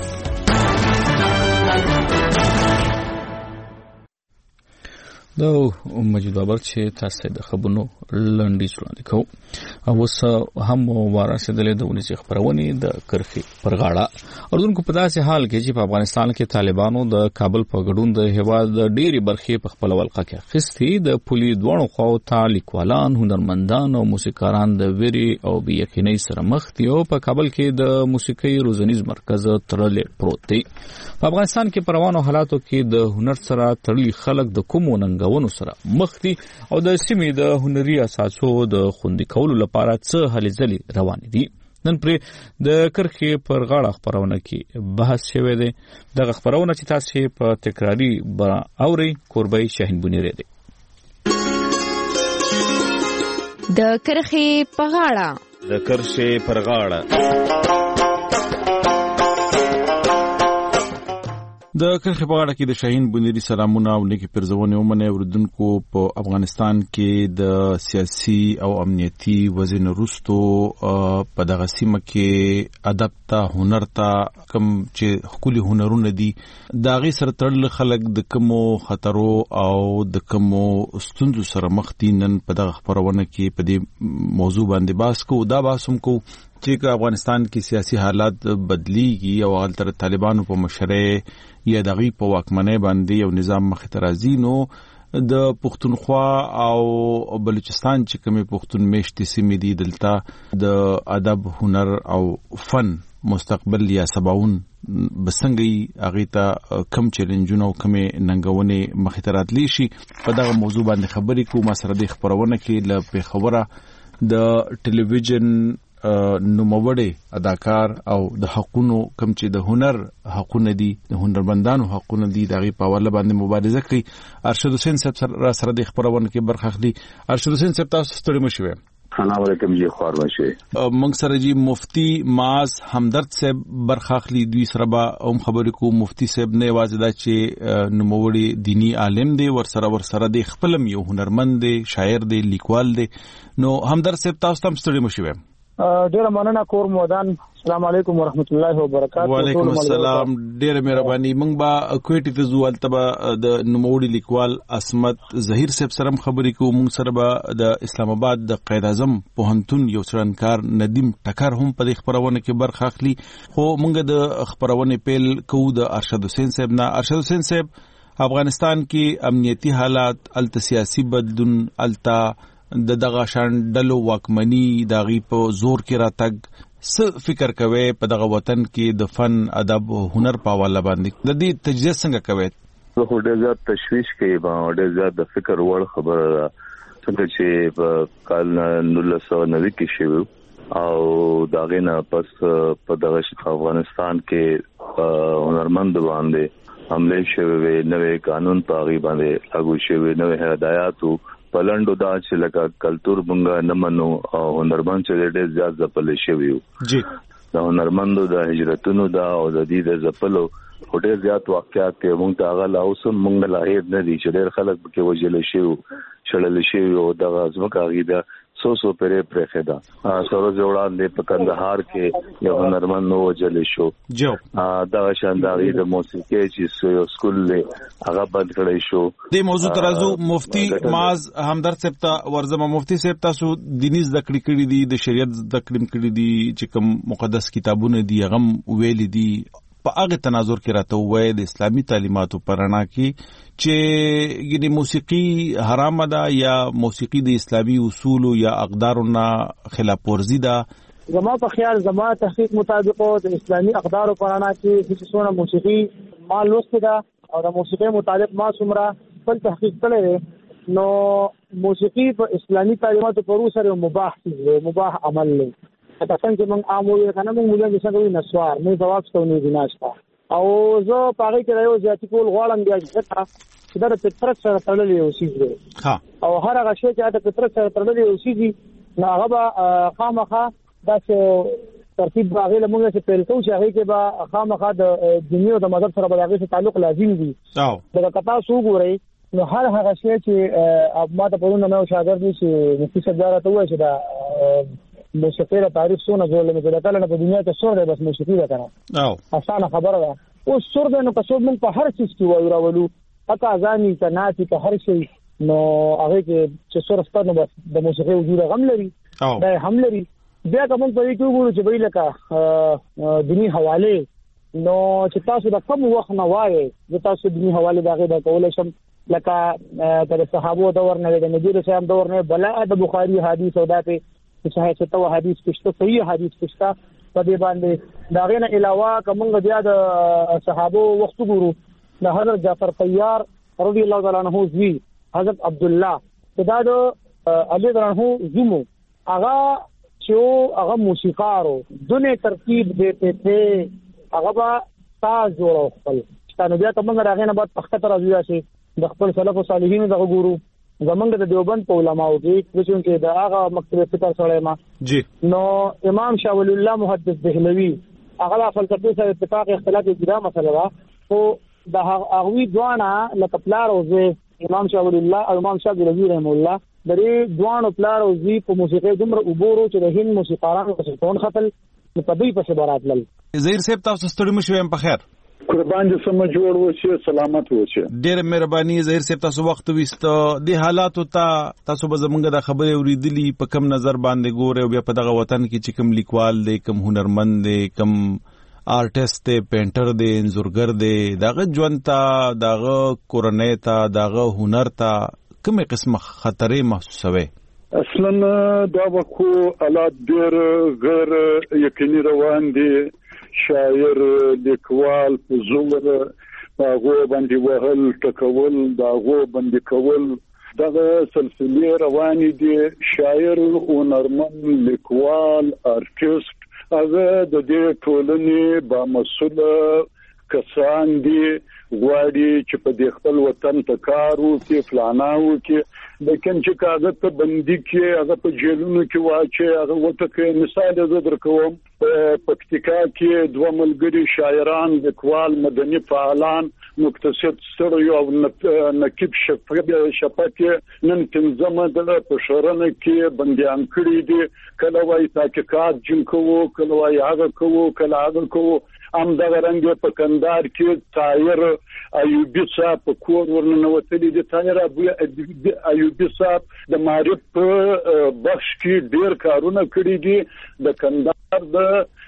دا مجید بابر چې تاسو د خبرونو لنډی وړاندې کوو او اوس هم ورسېدلې د ونیسي خبرونه د کرخي پر غاړه اردوونکو په داسې حال کې چې په افغانستان کې طالبانو د کابل په ګډون د هیواد د ډېری برخې په خپل ولقه کې اخیستي د پولي دوړو خو ته لیکوالان هنرمندان او موسیقاران د ویري او بې یقینۍ سره مخ دي او په کابل کې د موسیقۍ روزنیز مرکز تړلې پروت دی په افغانستان کې پروانو حالاتو کې د هنر سره تړلي خلک د کومو ننګونو سره مخ دي او د سیمې د هنري اساسو د خوندي کولو لپاره څه هلې ځلې روان دي نن پر د کرخي پر غاړه خبرونه کې بحث شوی دی دغه خبرونه چې تاسو په تکراری اوري قربای شاهین بنيره دی د کرخي په غاړه د کرخي پر غاړه د کرخي په غاړه کې د شاهین بنيري سلامونه او نیکی پرزونه ومنه وردونکو په افغانستان کې د سیاسي او امنیتي وزن رستو په دغه سیمه کې ادب ته هنر ته کم چې خولي هنرونه دي دا غي سره تړل خلک د کومو خطرو او د کومو ستونزو سره مخ دي نن په دغه خبرونه کې په دې موضوع باندې باس کو دا باسم کو چې افغانستان کې سیاسي حالات بدلیږي او غلطه طالبانو په مشرۍ یا دغه په واکمنۍ باندې یو نظام مخ ته راځي نو د پښتونخوا او بلوچستان چې کومه پښتون میشتي سیمې دي دلته د ادب هنر او فن مستقبل یا سباون بسنګي اغه ته کم چیلنجونه او کم ننګونه مخ ته راتلی شي په دغه موضوع باندې خبرې کوم سره د خبرونه کې ل په خبره د ټلویزیون نوموړی اداکار او د حقونو کم چې د هنر حقونه دي د هنرمندانو حقونه دي دغه په حواله باندې مبارزه کوي ارشد حسین صاحب را سره د خبرونه کې برخه اخلي ارشد حسین صاحب تاسو ستړي مشوي سلام علیکم جی خوار بشه موږ سره جی مفتی معاذ همدرد صاحب برخاخلی دوی سره به هم خبرې کو. مفتی صاحب نه واځي دا چې نوموړي دینی عالم دی ور سره ور سره دی خپلم یو هنرمند دی شاعر دی لیکوال دی. نو همدرد صاحب تاسو هم ستړي مشوي. ډیره مننه کور مودان. السلام علیکم ورحمت الله وبرکاته. وعلیکم السلام. ډیره مهرباني. موږ با کوټی ته زو التبه د نوموړي لیکوال اسمت ظهیر صاحب سره خبرې کوو. موږ سره به د اسلام آباد د قائد اعظم پوهنتون یو څرنکار ندیم ټکر هم په خبرونه کې برخه اخلي. خو موږ د خبرونه پیل کوو د ارشد حسین صاحب نه. ارشد حسین صاحب افغانستان کې امنیتی حالات الته سیاسي بدلون الته د دغه شان ډلو واکمنی دغه په زور کې راتګ څه فکر کوي په دغه وطن کې د فن ادب هنر په حواله باندې د دې تجزیه څنګه کوي؟ زه خو ډېر زیات تشویش کوي با ډېر زیات د فکر وړ خبره ده څنګه چې په کال نولس سوه نوي کې شوی او داغه نه پس په دغه افغانستان کې هنرمند باندې حمله شوی نوې قانون په غي باندې لاګو شوی نوې هدایاتو پلندو دا چې لکه کلچر مونږه نه منو او هنرمند چې ډېر زیات ځپل شوی جی دا هنرمندو د هجرتونو دا او د دې د ځپلو ډېر زیات واقعات ته مونږ ته هغه لاوسم مونږ لا هېر نه دي چې ډېر خلک پکې وجل شي شړل شي او دغه ځمکه غیدا سو سو پرې پرخدا سره جوړان په کندهار کې یو هنرمند نو وجل شو جو دا شانداري د موسیقي چې سکول له هغه بند کړی شو. د موضوع ترازو مفتی معاذ همدرد صاحب ته ورزمه. مفتی صاحب تاسو دیني زده کړې کړې دي د شریعت زده کړې کړې دي چې کوم مقدس کتابونه دي هغه ویل دي په هغه تناظر کې راته وای د اسلامي تعلیماتو پرانا کې چې ګینه موسیقي حرام ده یا موسیقي د اسلامي اصول یا اقدارونو خلاف ورزي ده. زما په خیال زما تحقیق مطابق د اسلامي اقدارو پرانا کې چې څونه موسیقي مال لوست ده او د موسیقي متعلق ما څومره خپل تحقیق کړی نو موسیقي په اسلامي تعلیماتو پرو سره مباح دي مباح عمل دی. دا څنګه موږ عامو کنه موږ موږ څنګه نسوار نه جواب ستونی دیناشتا او زه پاره کې رايو ځاتې کول غواړم بیا چې دا د فطرت سره تړلې اوسېږي ها او هر هغه شی چې د فطرت سره تړلې اوسېږي نو هغه خامخا دا چې ترتیب باغې له موږ څخه پیل کوو چې هغه کې به خامخا د دنیا او د مذهب سره به هغه تعلق لازم دي. او دا کتا سو ګورئ نو هر هغه شی چې ما ته پرونه نو شاګرد دي چې مفتی صداره ته وایي چې دا موسیقي له تاریخ څونه جوړل مې دا کله په دنیا کې سور دی بس موسیقي ده کنه او اسانه خبره ده او سور دی نو که څو موږ په هر څه کې وایو راولو اته ځاني تناسي په هر شي نو هغه کې چې سور ستنه بس د موسیقي وجود غم لري دا هم لري بیا کوم په دې کې وګورو چې به لکه دینی حواله نو چې تاسو د کوم وخت نه وایي چې تاسو دینی حواله دغه د کول شم لکه تر صحابو دور نه د نبی رسول الله دور نه بلا د بخاری حدیث او داته صحیح ته حدیث پښته صحیح حدیث پښته په دې باندې دا غینه علاوه کومه بیا د صحابه وخت ګورو د حضرت جعفر طیار رضی الله تعالی عنہ زوی حضرت عبد الله دا د علی رضی زمو هغه چې هغه موسیقارو دونه ترتیب دیته ته هغه با ساز جوړو خپل ستانه بیا کومه راغینه بعد پخته راځي شي د خپل سلف او صالحین دغه ګورو زمونږ د دیوبند په علماو کې چې دا هغه مکتب فکر سره ما جی نو امام شاه ولی الله محدث دهلوی هغه فلسفه سره اتفاق اختلاف اجرا مسله وا او د هغوی دوانه لکه پلار او زه امام شاه ولی الله او امام شاه رضی رحم الله درې دوانو پلار او زی په موسیقي دومره وګورو چې د هند موسیقارانو په څون خپل په دې په شبرات لل. زهیر صاحب تاسو ستړي مشوي په خیر قربان دې سم جوړ وشه سلامت وشه. ډېر مهرباني زهیر صاحب تاسو وخت وست د حالاتو ته تاسو به زمونږ د خبرې اوریدلی په کم نظر باندې ګوره او بیا په دغه وطن کې چې کوم لیکوال دی کوم هنرمند دی کوم آرټیست دی پینټر دی انځورګر دی دغه ژوند ته دغه کورنۍ ته دغه هنر ته کومه قسمه خطرې محسوسوي؟ اصلا دا وکو حالات ډېر غیر یقیني روان دي. شاعر لیکوال په زور هغه باندې وهل ټکول دا هغه باندې کول دغه سلسله روانې دي. شاعر هنرمند لیکوال آرټیست هغه د دې ټولنې با مسؤل کسان دي غواړي چې په دې خپل وطن ته کار وکړي فلانا وکړي لیکن چې کاغذ ته بندي کې هغه په جیلونو کې واچي هغه وته کې مثال زه درکوم په پکتیکا کې دوه ملګري شاعران لیکوال مدني فعالان مقتصد سره یو نقیب شفاعت نن تنظیم د پښورنه کې بنديان کړی دي کله وای تحقیقات جن کوو کله وای هغه کوو کله هغه کوو ام د رنګ په کندهار کې طاهر ایوبی صاحب په کور ورننوتلی دي طاهر ایوبی صاحب د معرف په بخش کې ډیر کارونه کړی دي د کندهار د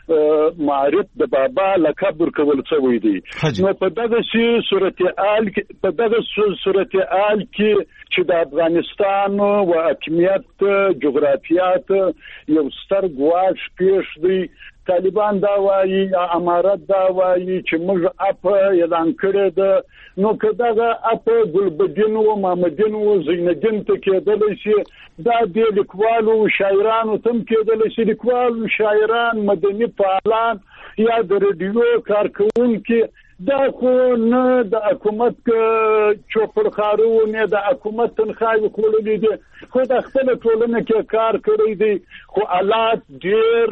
معرف د بابا لقب ورکول شوی دی نو په دغه شی صورتحال په دغه صورتحال کې چې د افغانستان او حکومت جغرافیات یو ستر ګواښ پیښ دی طالبان دا وایي امارات دا وایي چې موږ اپ اعلان کړی ده نو کداغه اپ ګلبدین او محمدین او زینالدین ته کېدل شي دا د لیکوالو شاعرانو تم کېدل شي لیکوالو شاعران مدني فعالان یا د رادیو کارکونکو دا خو نه د حکومت چوپړ خارو نه د حکومت تنخواه کولې دي خو د خپل ټولنه کې کار کړی دی خو حالات ډیر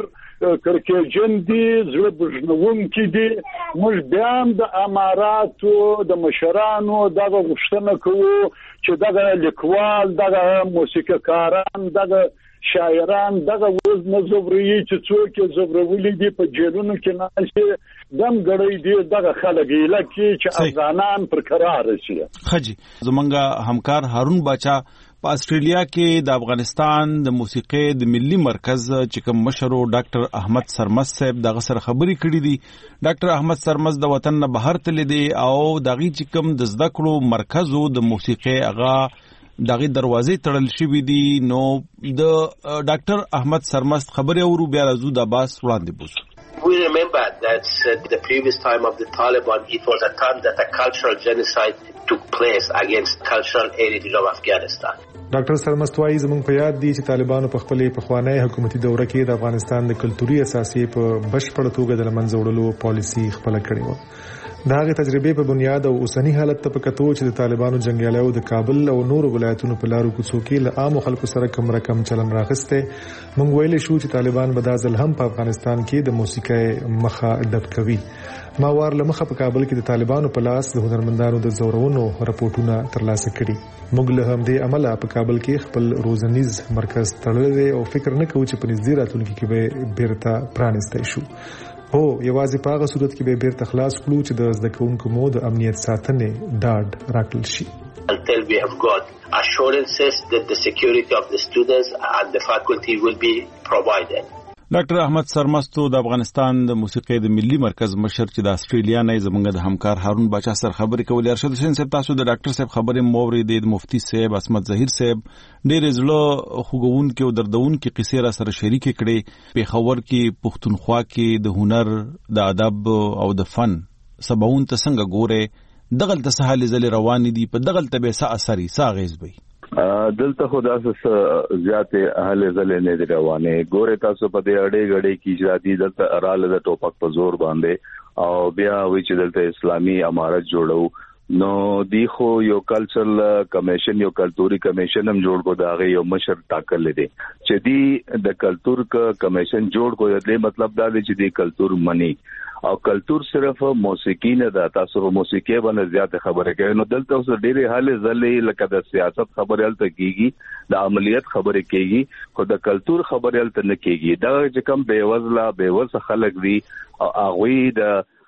کرکجن دي زړه بجنون کې دي موږ بیا د اماراتو د مشرانو دغه غوښتنه کوو چې دغه لیکوال دغه موسیقیکاران دغه شاعران دغه وز نه زبري چې څوک زبرولي دي په جیلونو کې ناشي دم غړي دي دغه خلک لکه چې افغانان پر قرار شي خجی زمونږه همکار هارون باچا په استرالیا کې د افغانستان د موسیقي د ملي مرکز چې کوم مشر ډاکټر احمد سرمس صاحب دغه سره خبري کړې دي ډاکټر احمد سرمس د وطن نه بهر تللی دی او دغه چې کوم د زده کړو مرکز او د موسیقي هغه دغه دروازې تړل شوې دي نو د ډاکټر احمد سرمس خبري اورو بیا راځو د باس وړاندې بوزو We remember that uh, the previous time of the Taliban, it was a time that a cultural genocide took place against cultural heritage of Afghanistan. ډاکټر سرمستوایی زموږ په یاد دي چې طالبانو په خپلې پخوانی حکومتي دوره کې د افغانستان د کلتوري اساسي په بشپړ توګه د لمنځه وړلو پالیسي خپل کړې و. دا غي تجربه په بنیاد او اوسنی حالت ته په کتو چې د طالبانو جنگیالیو د کابل او نورو ولایتونو په لارو کوڅو کې له عام خلکو سره کم رقم چلن راغسته مونږ ویل شو چې طالبان به د ځل هم په افغانستان کې د موسیقي مخه ډب کوي. ما وار لمخه په کابل کې د طالبانو په لاس د هنرمندانو د زورونو راپورټونه ترلاسه کړي. موږ له همدې عمله په کابل کې خپل روزنیز مرکز تړلی او فکر نه کوو چې په نږدې راتلونکي کې به بیرته پرانیستی شو. هو یوازې په هغه صورت کې به بیرته خلاص کړو چې د زده کوونکو مو د امنیت ساتنې ډاډ راکړل شي. Until we have got assurances that the security of the students and the faculty will be provided. ډاکټر احمد سرمستو د افغانستان د موسیقي د ملي مرکز مشر چې د استرالیا نه زمونږ د همکار هارون باچا سره خبرې کولې. ارشد حسین صاحب تاسو د ډاکټر صاحب خبرې موري د مفتی صاحب عصمت ظهیر صاحب ډېر زړه خوګون کې او دردون کې قصې را سره شریک کړي. په خبر کې پښتونخوا کې د هنر د ادب او د فن سباون ته څنګه ګوره دغل ته سهال زل روان دي په دغل ته به څه اثرې څه غیز وي دلته خدا سره زیاته اهل زله نه دی روانه ګوره تاسو په دې اړې غړې کې اجرادي دلته اراله د ټوپک په زور باندې او بیا وی چې دلته اسلامي امارت جوړو نو دی خو یو کلچرل کمیشن یو کلتوري کمیشن هم جوړ کو داغه یو مشر ټاکل دي چې دی د کلتور کمیشن جوړ کو دې مطلب دا دی چې دی کلتور منی او کلتور صرف موسیقي نه ده تاسو موسیقي باندې زیاته خبره کوي نو دلته اوس ډېرې حالې زلې لکه د سیاست خبره الته کیږي د عملیات خبره کیږي خو د کلتور خبره الته نه کیږي دا چې کوم بیوزله بیوس خلک دي او هغه د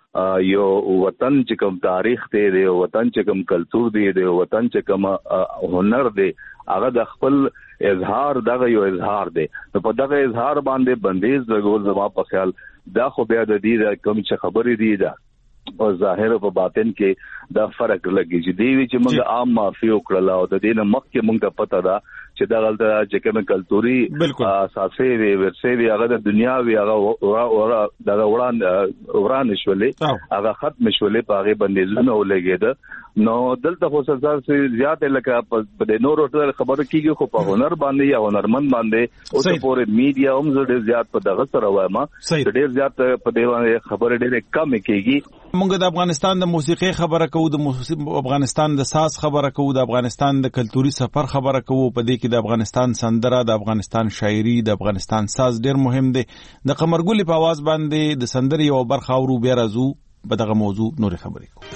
یو وطن چې کوم تاریخ دی دی وطن چې کوم کلتور دی دی وطن چې کوم هنر دی هغه د خپل اظهار دغه یو اظهار دی نو په دغه اظهار باندې بندیز لګول زما په خیال دا خو بیا د دې کوم چې خبرې دي دا او ظاهر په باطن کې دا فرق لګي چې دی چې موږ عام معافي وکړل او د دې نه مخکې موږ ته پته ده چې دا غلطه چې کوم کلتوري اساسي وي ورسې وي هغه د دنیا وی هغه ورا دا وران وران شولې هغه ختم شولې په هغه باندې زونه ولګېده نو دلته خو څه زیات لکه په د نورو خبرو کېږي خو په هنر باندې یا هنرمند باندې او څه پورې میډیا هم ډېر زیات په دغه سره وایم ډېر زیات په دې باندې خبره ډېر کم کېږي موږ د افغانستان د موسیقي خبره کوو، د افغانستان د ساز خبره کوو، د افغانستان د کلتوري سفر خبره کوو. په دې کې د افغانستان سندره، د افغانستان شاعري، د افغانستان ساز ډېر مهم دی. د قمرګل په आवाज باندې د سندرې یو برخه اورو، بیا راځو په دغه موضوع نور خبرې کوو.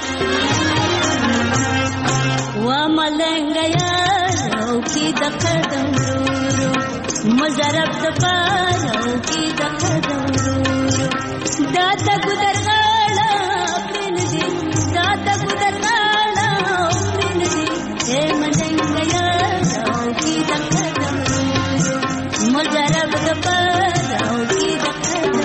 وا ملنګ یارو کی د قدم ورو مزرب د پارو کی د قدم ورو دا د ګدرغاړه پرن دي دا د ګدرغاړه پرن دي اے ملنګ یارو کی د قدم ورو مزرب د پارو کی د قدم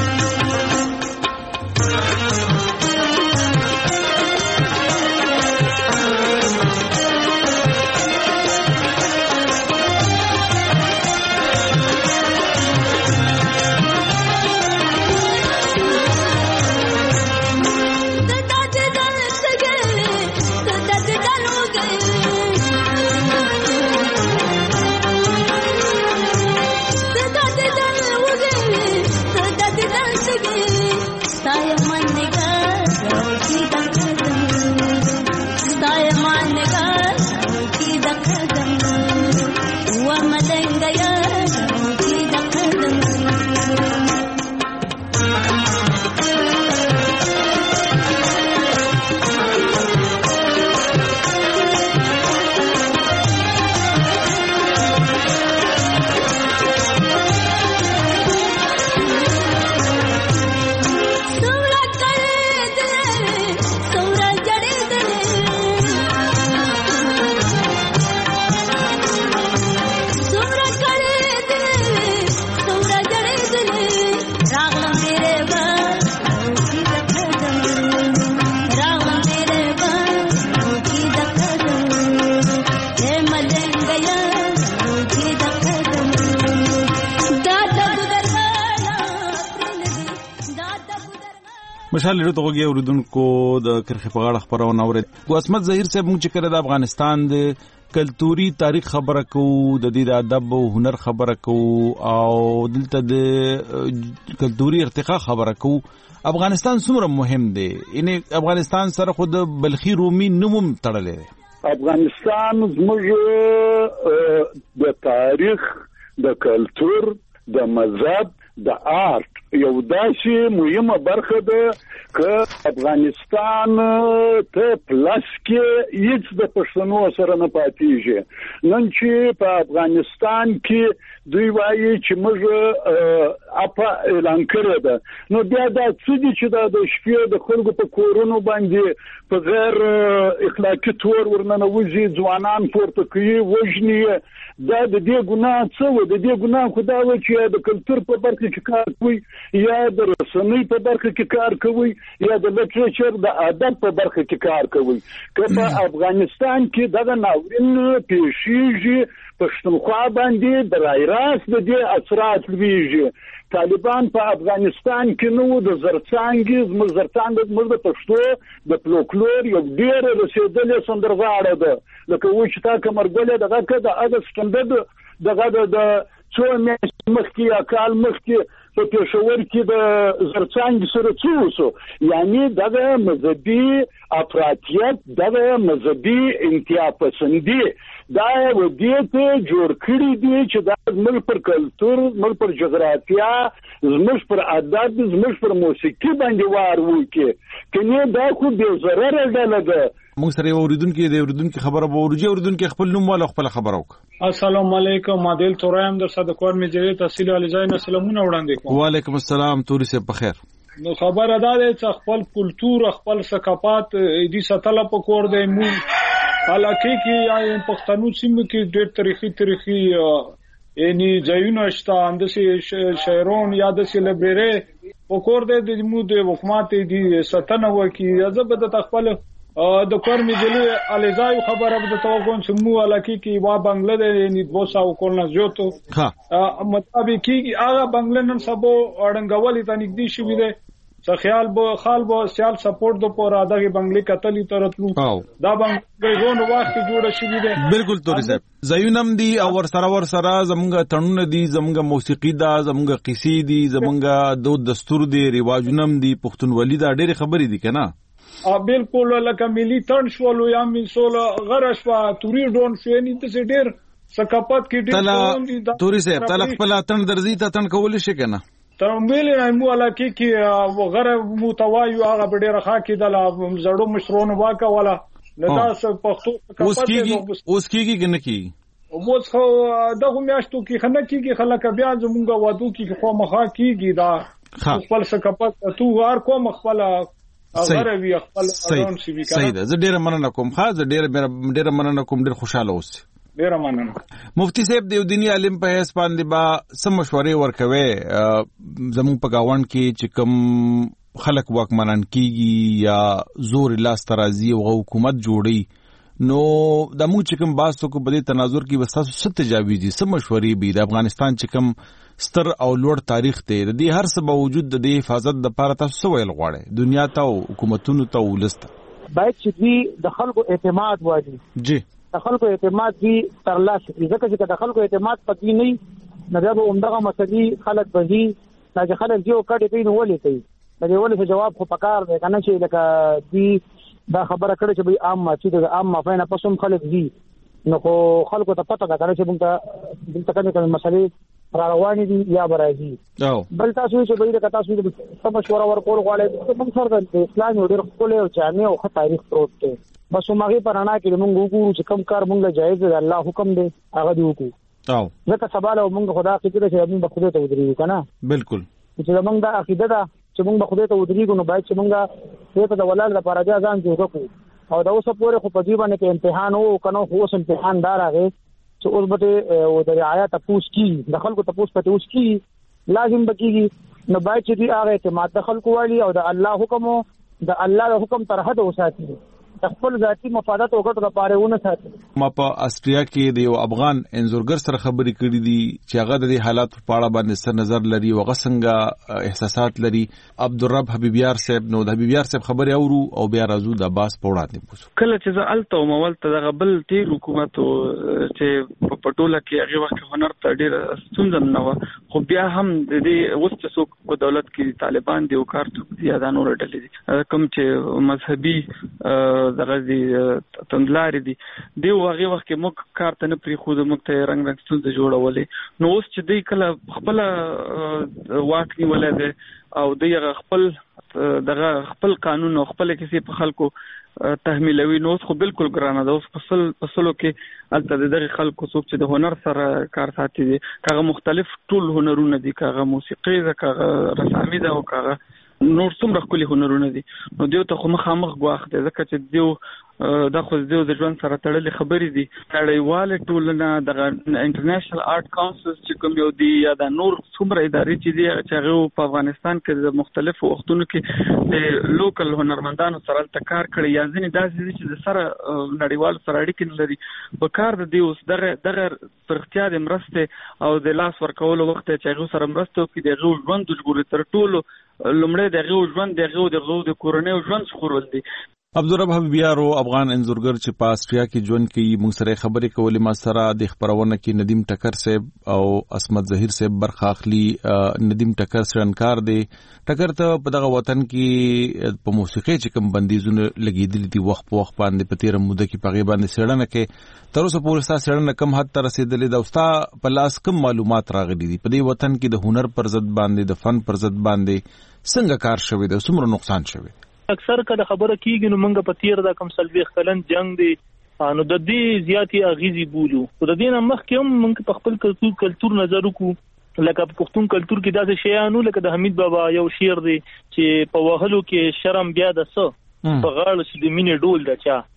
مشال لري توګه اوردونکو د کرخه په غاړه خبرونه اوري. عصمت ظاهر صاحب موږ چې کړه د افغانستان د کلتوري تاریخ خبره کوو، د دې د ادب او هنر خبره کوو، او دلته د کلتوري ارتقا خبره کوو. افغانستان څومره مهم دی؟ ان افغانستان سره خود بلخي رومي نوم تړلې دی. افغانستان زموږ د تاریخ، د کلتور، د مذهب، د آرت یو داسې مهمه برخه ده که افغانستان ته پلس کې هیڅ د پښتنو سره نه پاتېږي. نن چې په افغانستان کې دوی وایي چې موږ اپا اعلان کړی ده، نو بیا دا څه دي چې دا د شپې د خلکو په کورونو باندې په غیر اخلاقي تور ورننوځي، ځوانان پورته کوي، وژني. دا د دې ګناه څه و؟ د دې ګناه خو دا و چې د کلتور په برخه کې کار کوي، یا د رسنۍ په برخه کې کار کوي، یا د لټریچر د ادب په برخه کې کار کوي. که په افغانستان کې دغه ناورین پیښیږي، پښتونخوا باندې د رای راست د دې اثرات لویږي. طالبان په افغانستان کې نو د زرڅانګي زموږ زرڅانګ زموږ د پښتو د فلکلور یو ډېر رسیدلې سندرغاړه ده. لکه و چې تا کمرګله دغه که د اګست کنده دغه د څو میاشتې مخکې یا کال مخکې په پېښور کې د زرڅانګ سره څه وشو. یعنی دغه مذهبي افراطیت، دغه مذهبي انتها پسندي دا ودې ته جوړ کړی دی چې دا زموږ پر کلتور، زموږ پر جغرافیا، زموږ پر ادب، زموږ پر موسیقي باندې وار وکړي. کني دا خو بې ضرره ډله ده. موږ سره اوریدونکو د اوریدونکو خبره به ورجه اوریدونکو خپل نوم ولا خپل خبره وک. السلام علیکم، عادل تورایم در صدقوار میجری تحصیل علی زین سلامونه وړاندې کوم. وعلیکم السلام، توري سه بخیر. نو خبره ده چې خپل کلتور، خپل ثقافت دې ساتل په کور دی. مو حالکه کې یا پښتنو سیمه کې ډېر تاریخي تاریخي یعنی ځایونه شته، اندسي شهرون یا د سیلبري په کور دی د مو د حکومت دې ستنه وکي. زبد خپل د کور میجلی الیزای خبره به توګون چې مو حالکه کې وا بنگله دی، یعنی دو سو کول نه جوړو ها مطابق کې هغه بنگله نن سبو اړنګولې ته نږدې شوې ده څه خیال به خال به سیال سپورټ د پور اداګي بنگلي کتلی ترتلو دا بنگلي غون وخت جوړ شي دي بالکل توري صاحب زینم دی او ور سره ور سره زمونږ تړون دي زمونږ موسیقي دا زمونږ قصې دي زمونږ دود دستور دي رواجونم دي پښتونولي دا ډېر خبرې دي کنه ا بالکل لکه ملي تن شولو یا میسول غرش وا توري ډون شو نه ته ډېر ثقافت کې ډېر تلا توري صاحب تلا خپل تن درځي ته تن کول شي کنه ترمبل مو علاقه کې غره متوایو هغه ډېر ښه کېدل زړو مشرونو واکه ولا لدا څه پښتو اوس کېږي اوس کېږي کنه کی اوس خو دغه میاشتو کې خنه کېږي خلک بیا زمونږ وادو کې خو مخه کېږي دا خپل ثقافت تو هر کوم خپل غره وی خپل اړون شي وی صحیح ده زه ډېر مننه کوم خاص ډېر ډېر مننه کوم ډېر خوشاله اوسئ ډیر مننه مفتی صاحب د دینی عالم په هیڅ باندې با سم مشورې ورکوي زموږ په گاوند کې چې کوم خلک واکمنان کیږي یا زور لاس ترازی او حکومت جوړي نو د موږ چې کوم باسو کو په دې تناظر کې وساسو ست تجاویزي سم مشورې به د افغانستان چې کوم ستر او لوړ تاریخ ته د دې هر څه باوجود د دې حفاظت د لپاره تاسو ویل غواړي دنیا ته او حکومتونو ته ولسته باید چې د خلکو اعتماد واجی جی د خلکو اعتماد دی ترلاسه ځکه چې د خلکو اعتماد پکې نه نه به عمدغه مسلې خلک بهي چې خلک یو کډې کوي نو ولې کوي د دې ولې جواب خو پکار دی کنه چې لکه دی دا خبره کړې چې به عام چې د عام مفاهیم پسوم خلک دي نو خو خلکو ته پته ده چې موږ ته دلته کومه مسلې را روانې دي یا برازي بل تاسو چې به د تاسو د سم مشوره ورکول غواړئ موږ سره د اسلام یو ډېر خپل او جامع او ښه تاریخ پروت دی بس ماغي پرانا کې موږ وګورو چې کوم کار موږ جایز دی الله حکم دی هغه دی وکړو او ځکه سباله موږ خدا فکر چې موږ خدای ته ودرېږو کنه بالکل چې موږ دا عقیده ده چې موږ خدای ته ودرېږو نو باید چې موږ ته د ولال لپاره ځان جوړ او دا اوس پورې خو په دې باندې کې امتحان وو کنه خو اوس امتحان دار راغی چې اوس به او د رعایت تاسو کی د خلکو تاسو پته اوس کی لازم بکیږي نو باید چې دې هغه اعتماد د خلکو والی او د الله حکم د الله د حکم تر حد وساتي خپل ذاتی مفادات او ګټو لپاره ونه ساتي ما په استریا کې د یو افغان انزورګر سره خبرې کړې دي چې هغه د حالات په اړه باندې سر نظر لري او غسنګ احساسات لري عبدالرب حبیبیار صاحب نو د حبیبیار صاحب خبرې اورو او بیا راځو د باس په وړاندې پوسو کله چې زه الته مول ته د غبل تیر حکومت چې په پټوله کې هغه وخت هنر ته ډېر ستونزم نه و خو بیا هم د دې وسته سو په دولت کې طالبان دی او کارت زیاده نور ډلې دي کوم چې مذهبي دغه دي تندلاري دي دی هغه وخت کې موږ کار ته نه پری خو د موږ ته رنگ رنگ ستونزې جوړولې نو اوس چې دی کله خپل واک نیولای دی او دی خپل دغه خپل قانون او خپل کیسې په خلکو تحمیلوي نو خو بالکل ګرانه ده اوس فصل فصلو کې البته دغه خلکو څوک چې د هنر سره کار ساتي دي کاغه مختلف ټول هنرونه دي کاغه موسیقي ده کاغه رسامي ده او کاغه نور څومره خپل هنرونه دي نو دیو ته خو مخامخ غواخ دی ځکه چې دیو دا خو دیو د ژوند سره تړلې خبرې دي نړیواله ټولنه د انټرنیشنل آرټ کونسل چې کوم یو دی یا د نور څومره ادارې چې دي چې هغه په افغانستان کې د مختلفو وختونو کې د لوکل هنرمندانو سره تکار کړي یا ځینې داسې چې د سره نړیوال سره اړیکې لري په کار د دیو دغه دغه پرختیا د مرسته او د لاس ورکولو وخت چې هغه سره مرسته کوي د ژوند د ژغوري تر ټولو لمړی دغه ژوند دغه دغه د کورنۍ ژوند خورل دي عبدالرب حبیبیارو افغان انزورګر چې په استریا کې ژوند کوي موږ سره خبرې کولې ما سره د خبرونه کې ندیم ټکر صاحب او اسمت ظهیر صاحب برخه اخلي ندیم ټکر سرنکار دی ټکر ته په دغه وطن کې په موسیقي چې کوم بندیزونه لګیدلې دي وخت په وخت باندې په تیر موده کې په غیبه باندې سړنه کې تر اوسه پورې ستا سړنه کم حد ته رسیدلې دا اوستا په لاس کم معلومات راغلي دي په دې وطن کې د هنر پر ضد باندې د فن پر ضد باندې څنګه کار شوی دی څومره نقصان شوی اکثر کله خبره کیږي نو موږ په تیر دا کم سلويخ کلن جنگ دی نو د دې زیاتی اغیزي بولو خو د دې نه مخکې هم موږ په خپل کلتور کلتور نظر وکړو لکه په پښتون کلتور کې داسې شیانو لکه د حمید بابا یو شعر دی چې په وهلو کې شرم بیا د څه په غاړه چې د مینې ډول د چا جی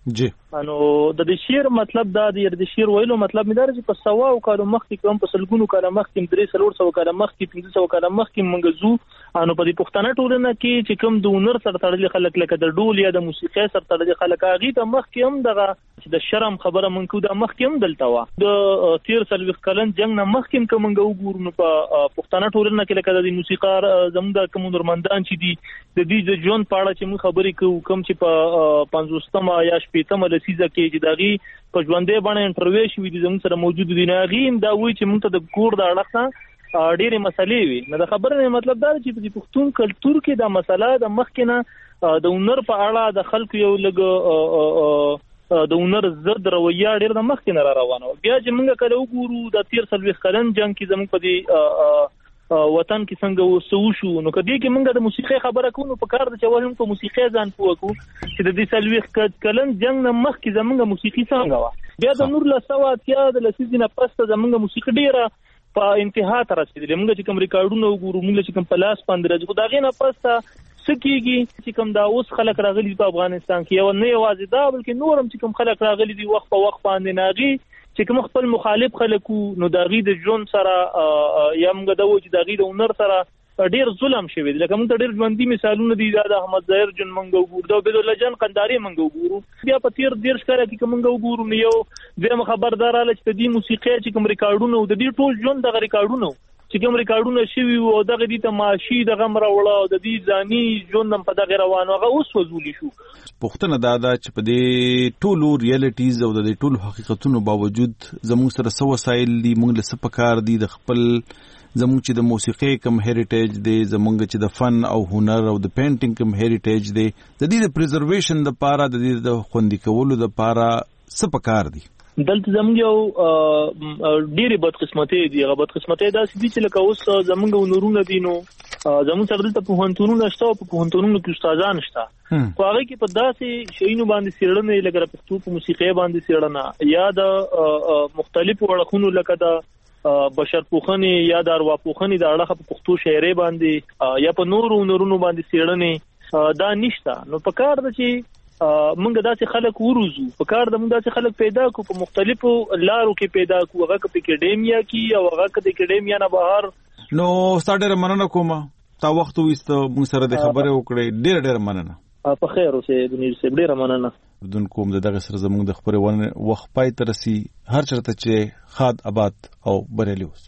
انو د دې شعر مطلب دا دی د شعر ویلو مطلب مې دا چې په سوا او کالو مخکې کوم په سلګونو کاله مخکې درې سلور سو کاله مخکې پنځه سو کاله مخکې منګزو انو په دې پښتنه ټولنه کې چې کوم د هنر سره تړلي خلک لکه د ډول یا د موسیقي سره تړلي خلک هغه ته مخکې هم دغه چې د شرم خبره منکو د مخکې هم دلته وا د تیر سلويخ کلن جنگ نه مخکې کوم منګو ګورنو په پښتنه ټولنه کې لکه د موسیقار زموږ د کوم نورمندان چې دي د دې د جون پاړه چې موږ خبرې کوو کوم چې په پنځوستمه یا شپږمه لسیزه کې چې دغه په ژوندې باندې انټرویو شوې دي زموږ سره موجود دي نه غیم دا وایي چې موږ ته د کور د اړخ ډېرې مسلې وي نو د خبرې مطلب دا چې په پښتون کلچر کې دا مسله د مخکنه د هنر په اړه د خلکو یو لګ د هنر زد رویه ډېر د مخکنه را روانه بیا چې موږ کله وګورو د تیر سلويخ کلن جنگ کې زموږ په دې وطن کې څنګه وسو شو نو کدی کې موږ د موسیقي خبره کوو په کار د چوالم په موسیقي ځان پوکو چې د دې سلويخ کلن جنگ نه مخکې زموږ موسیقي څنګه و بیا د نور لسوا اتیا د لسیزې نه پس زموږ موسیقي ډیره په انتها ته رسیدلې موږ چې کوم ریکارډونه وګورو موږ چې کوم پلاس باندې راځو دا غي نه پس سکیږي چې کوم دا اوس خلک راغلي په افغانستان کې یو نه یوازې دا بلکې نورم چې کوم خلک راغلي دي وخت په وخت باندې ناغي چې کوم خپل مخالف خلکو نو دا غي د جون سره یا موږ دا و چې دا غي د هنر سره ډیر ظلم شوی لکه موږ ډیر ژوندۍ مثالونه دي د احمد ظاهر جون منګو ګور دا به د لجن قنداري منګو ګورو بیا په تیر ډیر ښکارا کې منګو ګورو نو یو دغه خبردار اله چې د موسیقي چې کوم ریکارډونه او د دې ټول ژوند د ریکارډونو چې کوم ریکارډونه شوی او دغه دي ته ماشي دغه مروړه او د دې ځاني ژوند په دغه روانو هغه اوس وزولي شو پښتنه دا دا چې په دې ټولو ریالټیز او د دې ټولو حقیقتونو باوجود زموږ سره سو وسایل دي موږ له سپکار دي د خپل زموږ چې د موسیقي کم هریټیج دی زموږ چې د فن او هنر او د پینټینګ کم هریټیج دی د دې د پریزرویشن د پاره د دې د خوندي کولو د پاره سپکار دي دلته زموږ یو ډېری بدقسمتي دي هغه بدقسمتي دا چې لکه اوس زموږ ونورونه دي نو زموږ سره دلته په هنتونونو شته او په هنتونونو کې استادان شته خو هغه کې په داسې شیونو باندې سیړنه لکه پښتو په موسیقي باندې سیړنه یا د مختلفو اړخونو لکه د بشر پوخنی یا د اروا پوخنی د اړخ په پښتو شاعري باندې یا په نورو نورونو باندې سیړنه دا نشته نو په کار د چې موږ داسې خلک وروزو په کار د موږ داسې خلک پیدا کو په مختلفو لارو کې پیدا کو هغه په اکیډمیا کې او هغه د اکیډمیا نه بهر نو ستاره مننه کوم تا وخت وست موږ سره د خبره وکړې ډېر ډېر مننه په خیر اوسه د نیر سه ډېر مننه بدون کوم دغه سره زموږ د خبرونه وخت پای ترسي هر چرته چې خاد آباد او بریالي اوس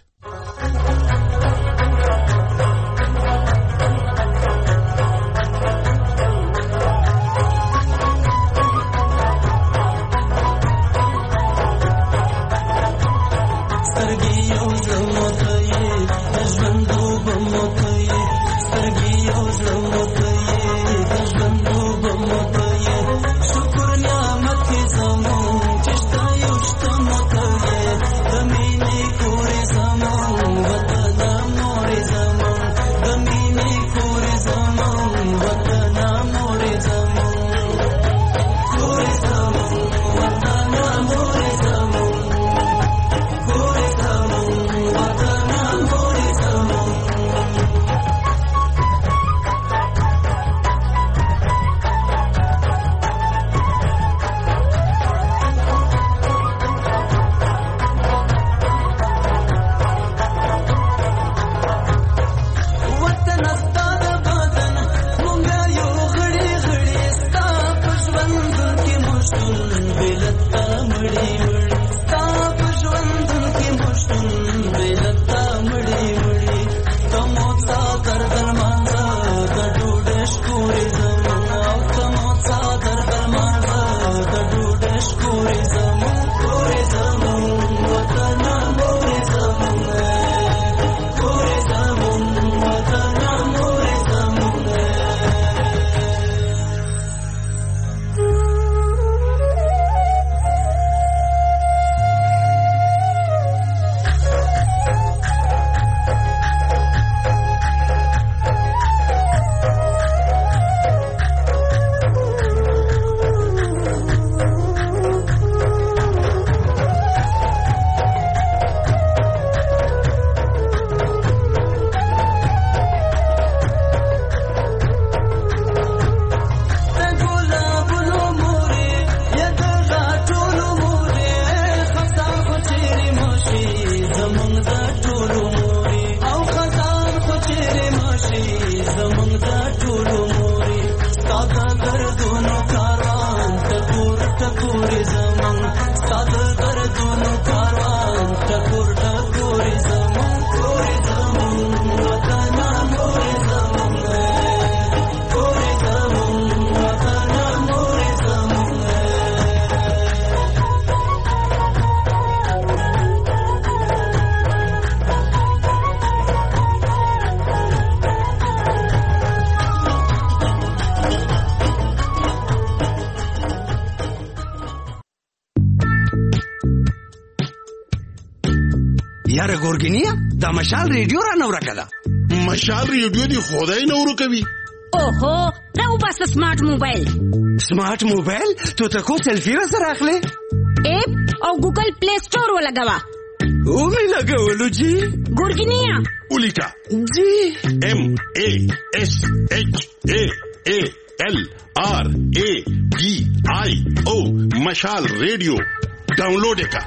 یاره ګورګینیا دا مشال ریډیو را نو راکړه. مشال ریډیو دی خدای نو ورکوي. اوهو راو بس سمارټ موبایل. سمارټ موبایل ته ته کو سلفي را سره اخلي؟ اپ او ګوګل پلی سٹور ولګوا. او می لګولو جی. ګورګینیا ولیکا جی ام ا اس اچ ا ا ال آر ا ډي آی او مشال ریډیو ډاونلوډ وکړه.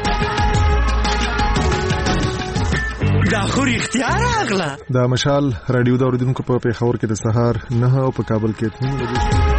دا خو اختیار اغلا. دا مشال رادیو دا اوریدونکو په پیښور کې د سهار نه او په کابل کې اته بجې